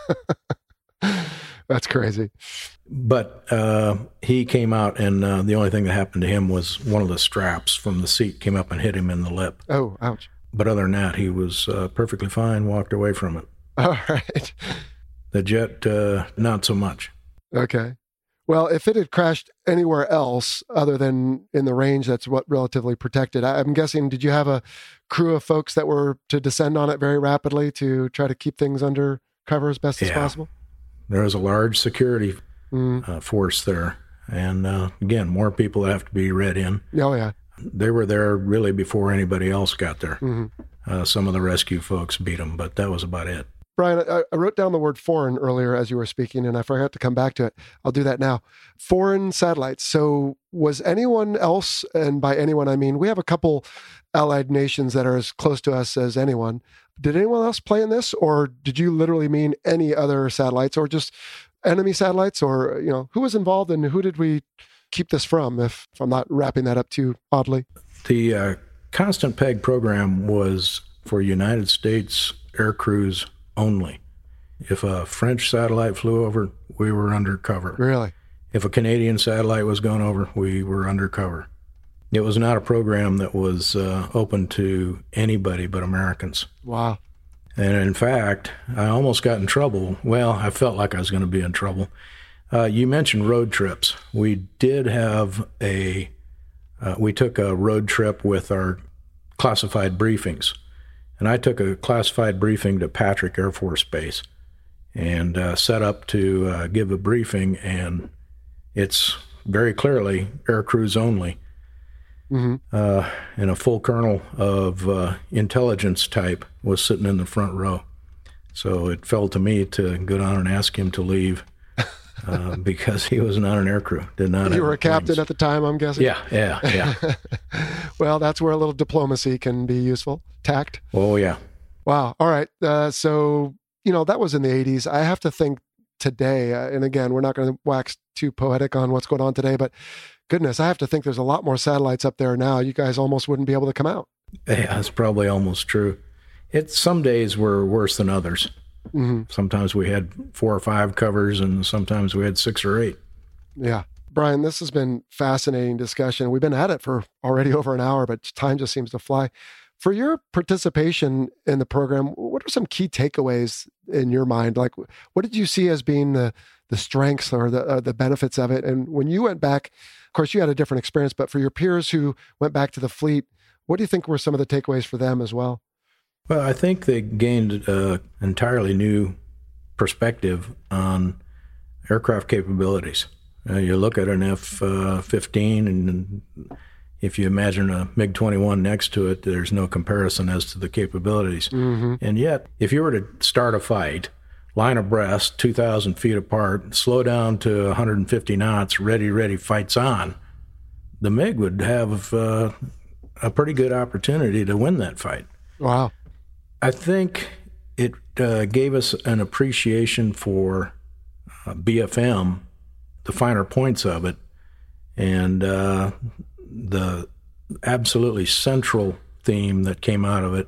That's crazy. But uh, he came out, and uh, the only thing that happened to him was one of the straps from the seat came up and hit him in the lip. Oh, ouch. But other than that, he was uh, perfectly fine, walked away from it. All right. The jet, uh, not so much. Okay. Well, if it had crashed anywhere else other than in the range that's what relatively protected, I- I'm guessing, did you have a crew of folks that were to descend on it very rapidly to try to keep things under cover as best as Yeah. possible? There was a large security Mm. uh, force there. And uh, again, more people that have to be read in. Oh, yeah. They were there really before anybody else got there. hmm Uh, some of the rescue folks beat them, but that was about it. Brian, I, I wrote down the word foreign earlier as you were speaking, and I forgot to come back to it. I'll do that now. Foreign satellites. So was anyone else, and by anyone I mean, we have a couple allied nations that are as close to us as anyone. Did anyone else play in this, or did you literally mean any other satellites, or just enemy satellites, or, you know, who was involved and who did we keep this from, if, if I'm not wrapping that up too oddly? The uh, Constant Peg program was for United States air crews only. If a French satellite flew over, we were undercover. Really? If a Canadian satellite was going over, we were undercover. It was not a program that was uh, open to anybody but Americans. Wow. And in fact, I almost got in trouble. Well, I felt like I was going to be in trouble. Uh, you mentioned road trips. We did have a, uh, we took a road trip with our classified briefings. And I took a classified briefing to Patrick Air Force Base and uh, set up to uh, give a briefing, and it's very clearly air crews only. Mm-hmm. Uh, and a full colonel of uh, intelligence type was sitting in the front row. So it fell to me to go down and ask him to leave uh, because he was not an air crew. Did not. You were a captain planes. At the time, I'm guessing? Yeah, yeah, yeah. Well, that's where a little diplomacy can be useful. Tact. Oh, yeah. Wow. All right. Uh, so, you know, that was in the eighties. I have to think today, uh, and again, we're not going to wax too poetic on what's going on today, but goodness, I have to think there's a lot more satellites up there now. You guys almost wouldn't be able to come out. Yeah, that's probably almost true. It, some days were worse than others. Mm-hmm. Sometimes we had four or five covers, and sometimes we had six or eight. Yeah. Brian, this has been fascinating discussion. We've been at it for already over an hour, but time just seems to fly. For your participation in the program, what are some key takeaways in your mind? Like, what did you see as being the the strengths or the uh, the benefits of it? And when you went back, of course, you had a different experience, but for your peers who went back to the fleet, what do you think were some of the takeaways for them as well? Well, I think they gained an entirely new perspective on aircraft capabilities. Uh, you look at an F fifteen, and if you imagine a MiG twenty-one next to it, there's no comparison as to the capabilities. Mm-hmm. And yet, if you were to start a fight, line abreast, two thousand feet apart, slow down to one hundred fifty knots, ready, ready, fights on, the MiG would have uh, a pretty good opportunity to win that fight. Wow. I think it uh, gave us an appreciation for uh, B F M, the finer points of it, and uh, the absolutely central theme that came out of it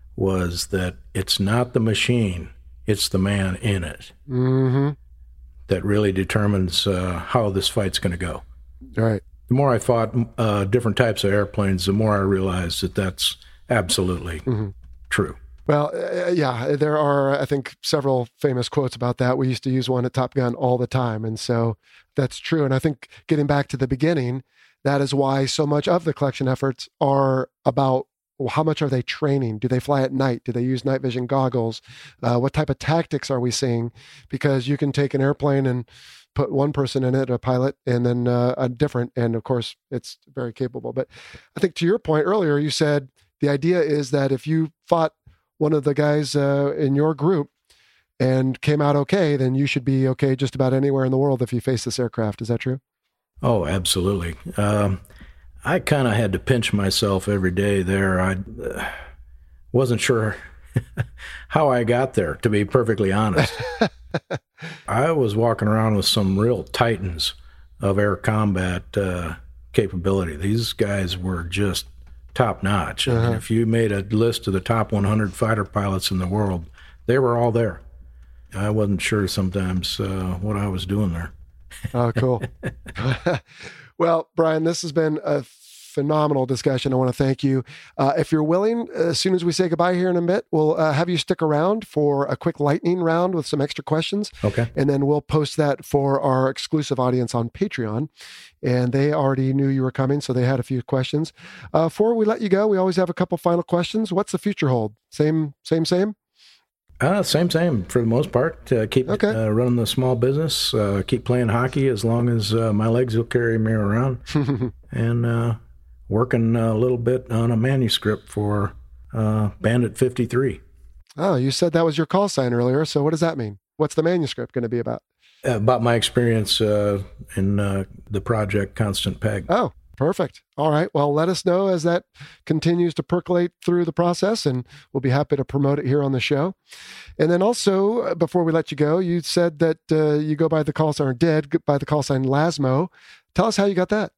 was that it's not the machine, it's the man in it mm-hmm. that really determines uh, how this fight's going to go. Right. The more I fought uh, different types of airplanes, the more I realized that that's absolutely mm-hmm. true. Well, uh, yeah, there are, I think, several famous quotes about that. We used to use one at Top Gun all the time. And so that's true. And I think getting back to the beginning, that is why so much of the collection efforts are about, well, how much are they training? Do they fly at night? Do they use night vision goggles? Uh, what type of tactics are we seeing? Because you can take an airplane and put one person in it, a pilot, and then uh, a different, and of course, it's very capable. But I think to your point earlier, you said the idea is that if you fought one of the guys uh, in your group and came out okay, then you should be okay just about anywhere in the world if you face this aircraft. Is that true? Oh, absolutely. Um, I kind of had to pinch myself every day there. I uh, wasn't sure how I got there, to be perfectly honest. I was walking around with some real titans of air combat uh, capability. These guys were just top notch. Uh-huh. I mean, if you made a list of the top one hundred fighter pilots in the world, they were all there. I wasn't sure sometimes uh, what I was doing there. Oh, cool. Well, Brian, this has been a phenomenal discussion. I want to thank you. Uh, if you're willing, as soon as we say goodbye here in a bit, we'll uh, have you stick around for a quick lightning round with some extra questions. Okay. And then we'll post that for our exclusive audience on Patreon. And they already knew you were coming, so they had a few questions. Uh, before we let you go, we always have a couple final questions. What's the future hold? Same, same, same? Uh, same, same for the most part. Uh, keep okay. uh, running the small business. Uh, keep playing hockey as long as uh, my legs will carry me around. and uh, working a little bit on a manuscript for uh, Bandit fifty-three. Oh, you said that was your call sign earlier. So what does that mean? What's the manuscript going to be about? About my experience uh, in uh, the project Constant Peg. Oh, perfect. All right. Well, let us know as that continues to percolate through the process, and we'll be happy to promote it here on the show. And then also, before we let you go, you said that uh, you go by the call sign, or did by the call sign Lasmo. Tell us how you got that.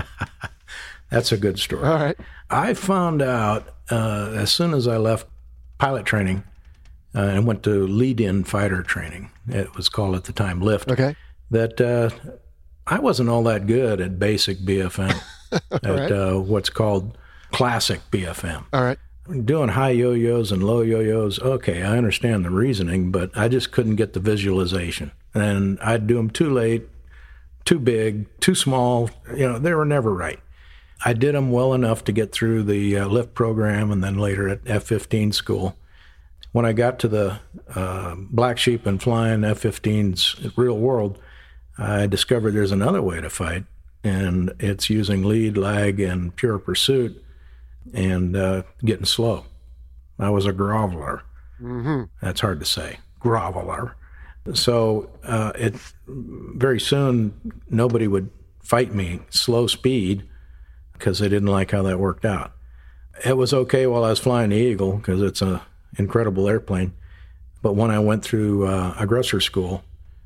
That's a good story. All right. I found out uh, as soon as I left pilot training uh, and went to lead-in fighter training, it was called at the time LIFT, okay. that uh, I wasn't all that good at basic B F M, at right. uh, what's called classic B F M. All right. Doing high yo-yos and low yo-yos, okay, I understand the reasoning, but I just couldn't get the visualization. And I'd do them too late, too big, too small. You know, they were never right. I did them well enough to get through the uh, LIFT program and then later at F fifteen school. When I got to the uh, black sheep and flying F fifteens real world, I discovered there's another way to fight, and it's using lead, lag, and pure pursuit and uh, getting slow. I was a groveler. Mm-hmm. That's hard to say, groveler. So uh, it very soon, nobody would fight me slow speed because they didn't like how that worked out. It was okay while I was flying the Eagle because it's an incredible airplane. But when I went through uh, aggressor school,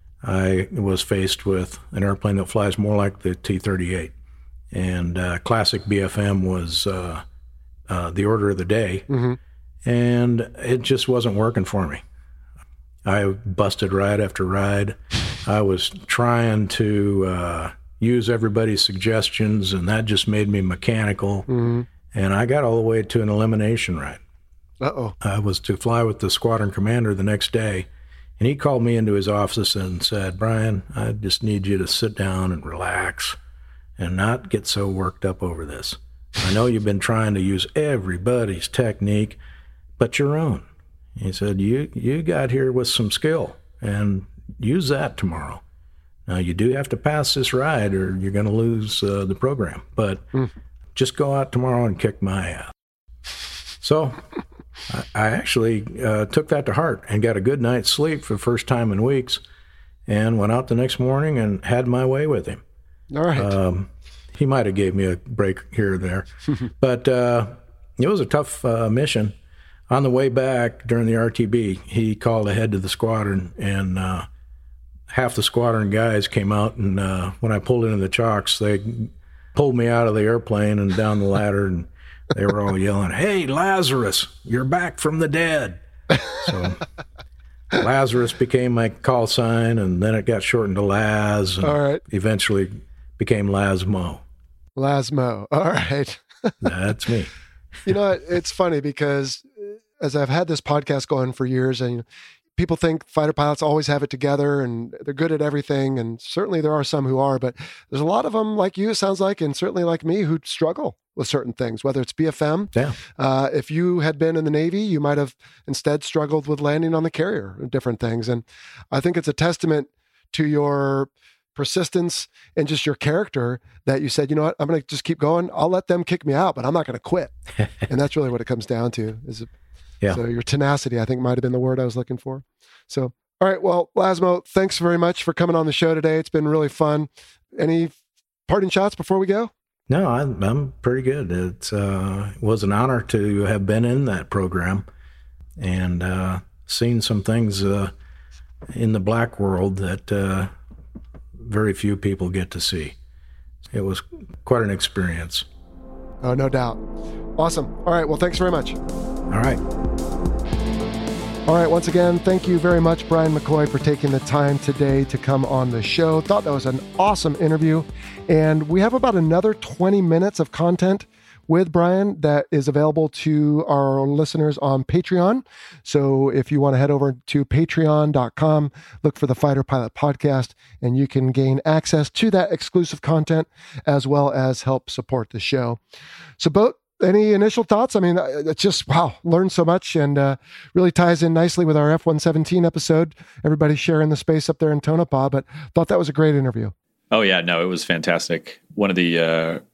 I was faced with an airplane that flies more like the T thirty-eight. And uh, classic B F M was uh, uh, the order of the day. Mm-hmm. And it just wasn't working for me. I busted ride after ride. I was trying to uh, use everybody's suggestions, and that just made me mechanical. Mm-hmm. And I got all the way to an elimination ride. Uh-oh. I was to fly with the squadron commander the next day, and he called me into his office and said, Brian, I just need you to sit down and relax and not get so worked up over this. I know you've been trying to use everybody's technique, but your own. He said, you you got here with some skill, and use that tomorrow. Now, you do have to pass this ride or you're going to lose uh, the program, but mm. just go out tomorrow and kick my ass. So I, I actually uh, took that to heart and got a good night's sleep for the first time in weeks and went out the next morning and had my way with him. All right. Um, he might have gave me a break here or there, but uh, it was a tough uh, mission. On the way back during the R T B, he called ahead to the squadron, and uh, half the squadron guys came out, and uh, when I pulled into the chocks, they pulled me out of the airplane and down the ladder, and they were all yelling, "Hey, Lazarus, you're back from the dead." So Lazarus became my call sign, and then it got shortened to Laz, and all right. eventually became Lasmo. Lasmo. All right. That's me. You know, it's funny because as I've had this podcast going for years, and people think fighter pilots always have it together and they're good at everything. And certainly there are some who are, but there's a lot of them like you, it sounds like, and certainly like me, who struggle with certain things, whether it's B F M. Yeah. Uh, if you had been in the Navy, you might have instead struggled with landing on the carrier and different things. And I think it's a testament to your persistence and just your character that you said, you know what, I'm going to just keep going. I'll let them kick me out, but I'm not going to quit. And that's really what it comes down to. Is it, yeah. So your tenacity, I think, might have been the word I was looking for. So, all right. Well, Lasmo, thanks very much for coming on the show today. It's been really fun. Any parting shots before we go? No, I'm, I'm pretty good. It's, uh, it was an honor to have been in that program and uh, seen some things uh, in the black world that uh, very few people get to see. It was quite an experience. Oh, no doubt. Awesome. All right. Well, thanks very much. All right. All right. Once again, thank you very much, Brian McCoy, for taking the time today to come on the show. Thought that was an awesome interview. And we have about another twenty minutes of content with Brian that is available to our listeners on Patreon. So if you want to head over to patreon dot com, look for the Fighter Pilot Podcast, and you can gain access to that exclusive content as well as help support the show. So, Boat, any initial thoughts? I mean, it's just, wow, learned so much, and uh, really ties in nicely with our F one seventeen episode. Everybody sharing the space up there in Tonopah, but thought that was a great interview. Oh, yeah, no, it was fantastic. One of the uh,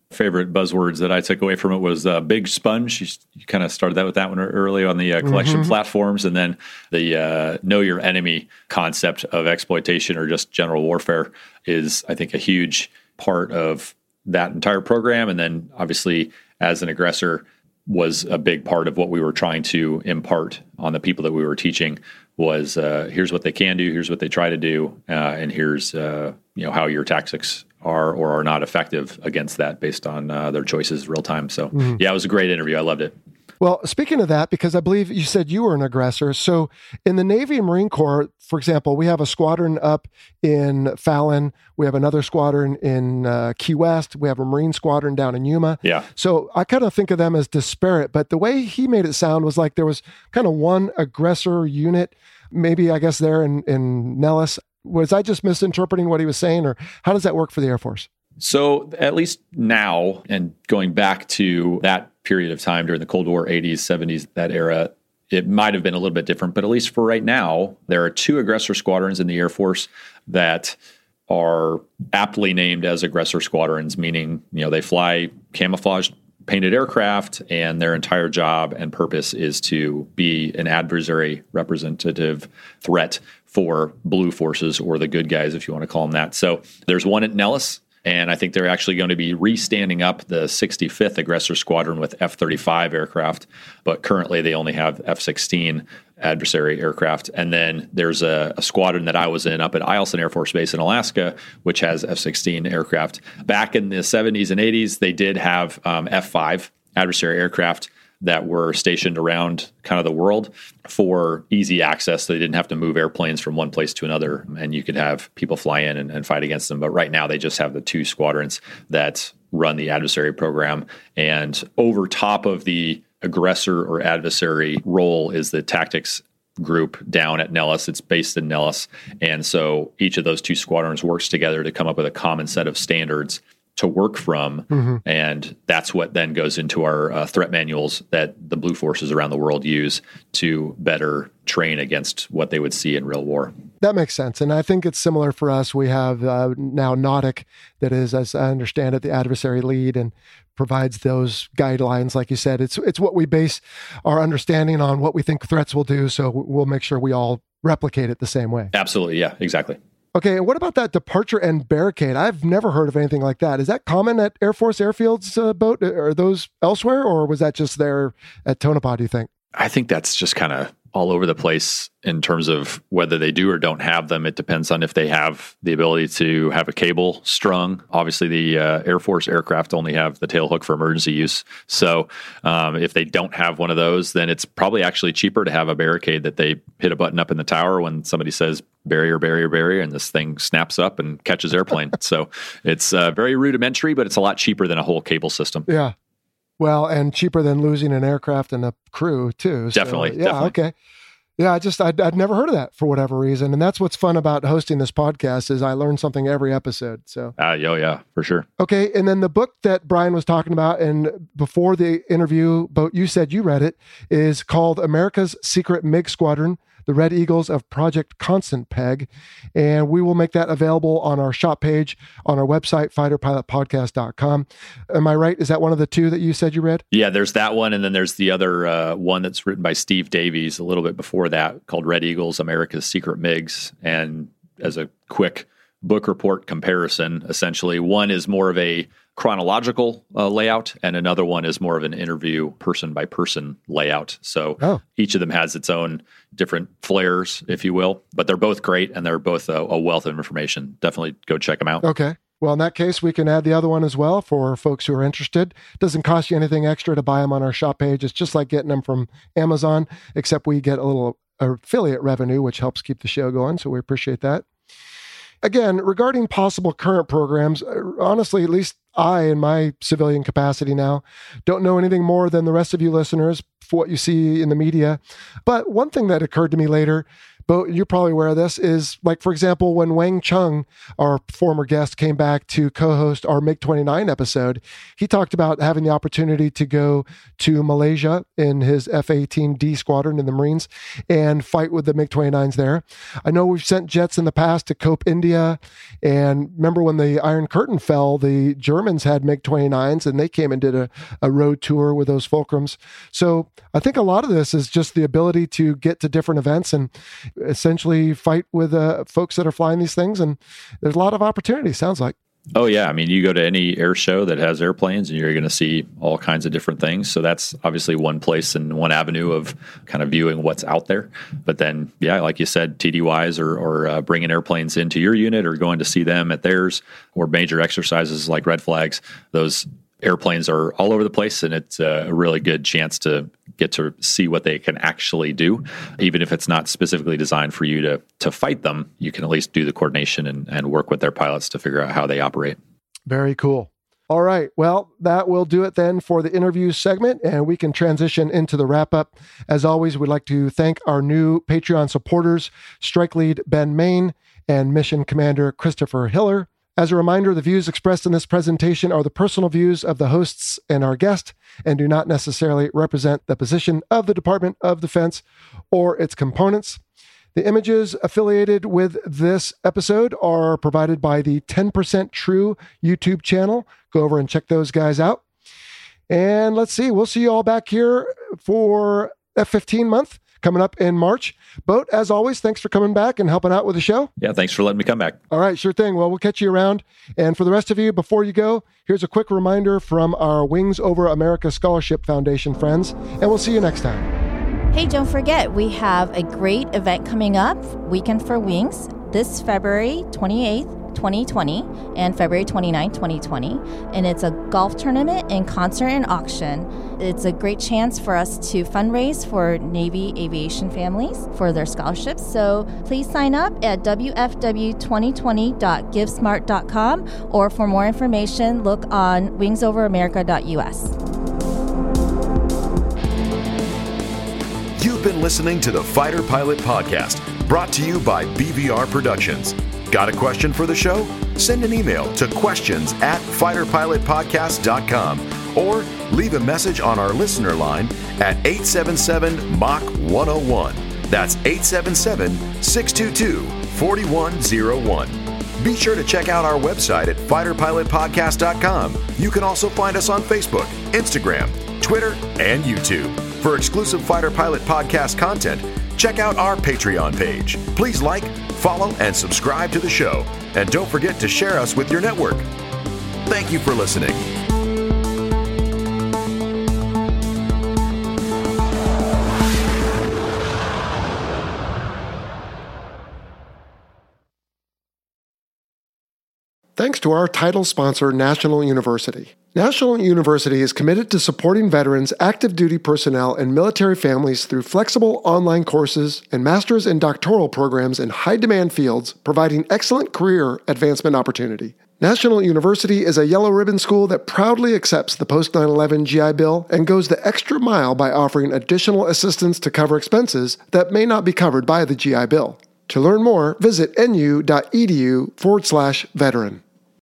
favorite buzzwords that I took away from it was uh, big sponge. You, you kind of started that with that one early on the uh, collection mm-hmm. platforms. And then the uh, know your enemy concept of exploitation or just general warfare is, I think, a huge part of that entire program. And then obviously as an aggressor was a big part of what we were trying to impart on the people that we were teaching was uh, here's what they can do, here's what they try to do, uh, and here's uh, you know how your tactics are or are not effective against that based on uh, their choices real time. So mm-hmm. yeah, it was a great interview. I loved it. Well, speaking of that, because I believe you said you were an aggressor. So in the Navy and Marine Corps, for example, we have a squadron up in Fallon. We have another squadron in uh, Key West. We have a Marine squadron down in Yuma. Yeah. So I kind of think of them as disparate, but the way he made it sound was like there was kind of one aggressor unit, maybe I guess there in, in Nellis. Was I just misinterpreting what he was saying, or how does that work for the Air Force? So at least now, and going back to that period of time during the Cold War, eighties, seventies, that era, it might have been a little bit different. But at least for right now, there are two aggressor squadrons in the Air Force that are aptly named as aggressor squadrons, meaning, you know, they fly camouflaged painted aircraft, and their entire job and purpose is to be an adversary representative threat for blue forces, or the good guys, if you want to call them that. So there's one at Nellis, and I think they're actually going to be re-standing up the sixty-fifth Aggressor Squadron with F thirty-five aircraft, but currently they only have F sixteen adversary aircraft. And then there's a, a squadron that I was in up at Eielson Air Force Base in Alaska, which has F sixteen aircraft. Back in the seventies and eighties, they did have um, F five adversary aircraft that were stationed around kind of the world for easy access. So they didn't have to move airplanes from one place to another, and you could have people fly in and, and fight against them. But right now they just have the two squadrons that run the adversary program. And over top of the aggressor or adversary role is the tactics group down at Nellis. It's based in Nellis. And so each of those two squadrons works together to come up with a common set of standards to work from. Mm-hmm. And that's what then goes into our uh, threat manuals that the blue forces around the world use to better train against what they would see in real war. That makes sense. And I think it's similar for us. We have uh, now NAUTIC that is, as I understand it, the adversary lead and provides those guidelines. Like you said, it's it's what we base our understanding on, what we think threats will do. So we'll make sure we all replicate it the same way. Absolutely. Yeah, exactly. Okay, and what about that departure end barricade? I've never heard of anything like that. Is that common at Air Force airfields, uh, boat? Are those elsewhere, or was that just there at Tonopah, do you think? I think that's just kind of all over the place in terms of whether they do or don't have them. It depends on if they have the ability to have a cable strung. Obviously, the uh, Air Force aircraft only have the tail hook for emergency use. So um, if they don't have one of those, then it's probably actually cheaper to have a barricade that they hit a button up in the tower when somebody says barrier, barrier, barrier, and this thing snaps up and catches airplane. So it's uh, very rudimentary, but it's a lot cheaper than a whole cable system. Yeah. Well, and cheaper than losing an aircraft and a crew too. So, definitely. Yeah. Definitely. Okay. Yeah. I just, I'd, I'd never heard of that for whatever reason. And that's what's fun about hosting this podcast is I learn something every episode. So, uh, oh yeah, for sure. Okay. And then the book that Brian was talking about, and before the interview, but you said you read it, is called America's Secret MiG Squadron, The Red Eagles of Project Constant Peg. And we will make that available on our shop page on our website, fighter pilot podcast dot com. Am I right? Is that one of the two that you said you read? Yeah, there's that one. And then there's the other uh, one that's written by Steve Davies a little bit before that, called Red Eagles, America's Secret MiGs. And as a quick book report comparison, essentially, one is more of a chronological uh, layout, and another one is more of an interview person by person layout. So oh. each of them has its own different flares, if you will, but they're both great, and they're both a, a wealth of information. Definitely go check them out. Okay. Well, in that case, we can add the other one as well for folks who are interested. It doesn't cost you anything extra to buy them on our shop page. It's just like getting them from Amazon, except we get a little affiliate revenue, which helps keep the show going. So we appreciate that. Again, regarding possible current programs, honestly, at least I, in my civilian capacity now, don't know anything more than the rest of you listeners for what you see in the media. But one thing that occurred to me later, But you're probably aware of this, is like, for example, when Wang Chung, our former guest, came back to co-host our MiG twenty-nine episode, he talked about having the opportunity to go to Malaysia in his F eighteen D squadron in the Marines and fight with the MiG twenty-nines there. I know we've sent jets in the past to Cope, India. And remember when the Iron Curtain fell, the Germans had MiG twenty-nines and they came and did a, a road tour with those Fulcrums. So I think a lot of this is just the ability to get to different events and essentially fight with uh, folks that are flying these things. And there's a lot of opportunity, sounds like. Oh, yeah. I mean, you go to any air show that has airplanes and you're going to see all kinds of different things. So that's obviously one place and one avenue of kind of viewing what's out there. But then, yeah, like you said, T D Ys or, or uh, bringing airplanes into your unit or going to see them at theirs, or major exercises like Red Flags, those airplanes are all over the place, and it's a really good chance to get to see what they can actually do. Even if it's not specifically designed for you to to fight them, you can at least do the coordination and, and work with their pilots to figure out how they operate. Very cool. All right. Well, that will do it then for the interview segment, and we can transition into the wrap-up. As always, we'd like to thank our new Patreon supporters, Strike Lead Ben Main and Mission Commander Christopher Hiller. As a reminder, the views expressed in this presentation are the personal views of the hosts and our guest and do not necessarily represent the position of the Department of Defense or its components. The images affiliated with this episode are provided by the ten percent True YouTube channel. Go over and check those guys out. And let's see, we'll see you all back here for F fifteen month coming up in March. Boat, as always, thanks for coming back and helping out with the show. Yeah, thanks for letting me come back. All right, sure thing. Well, we'll catch you around. And for the rest of you, before you go, here's a quick reminder from our Wings Over America Scholarship Foundation friends, and we'll see you next time. Hey, don't forget, we have a great event coming up, Weekend for Wings, this February twenty-eighth, twenty twenty, and February twenty-ninth, twenty twenty. And it's a golf tournament and concert and auction. It's a great chance for us to fundraise for Navy aviation families for their scholarships. So please sign up at w f w twenty twenty dot give smart dot com, or for more information, look on wings over america dot u s. You've been listening to the Fighter Pilot Podcast, brought to you by B V R Productions. Got a question for the show? Send an email to questions at fighter pilot podcast dot com or leave a message on our listener line at eight seven seven M A C H one oh one. That's eight seven seven, six two two, four one zero one. Be sure to check out our website at fighter pilot podcast dot com. You can also find us on Facebook, Instagram, Twitter, and YouTube. For exclusive Fighter Pilot Podcast content, check out our Patreon page. Please like, follow, and subscribe to the show. And don't forget to share us with your network. Thank you for listening. Thanks to our title sponsor, National University. National University is committed to supporting veterans, active duty personnel, and military families through flexible online courses and master's and doctoral programs in high-demand fields, providing excellent career advancement opportunity. National University is a yellow ribbon school that proudly accepts the post nine eleven G I Bill and goes the extra mile by offering additional assistance to cover expenses that may not be covered by the G I Bill. To learn more, visit nu.edu forward slash veteran.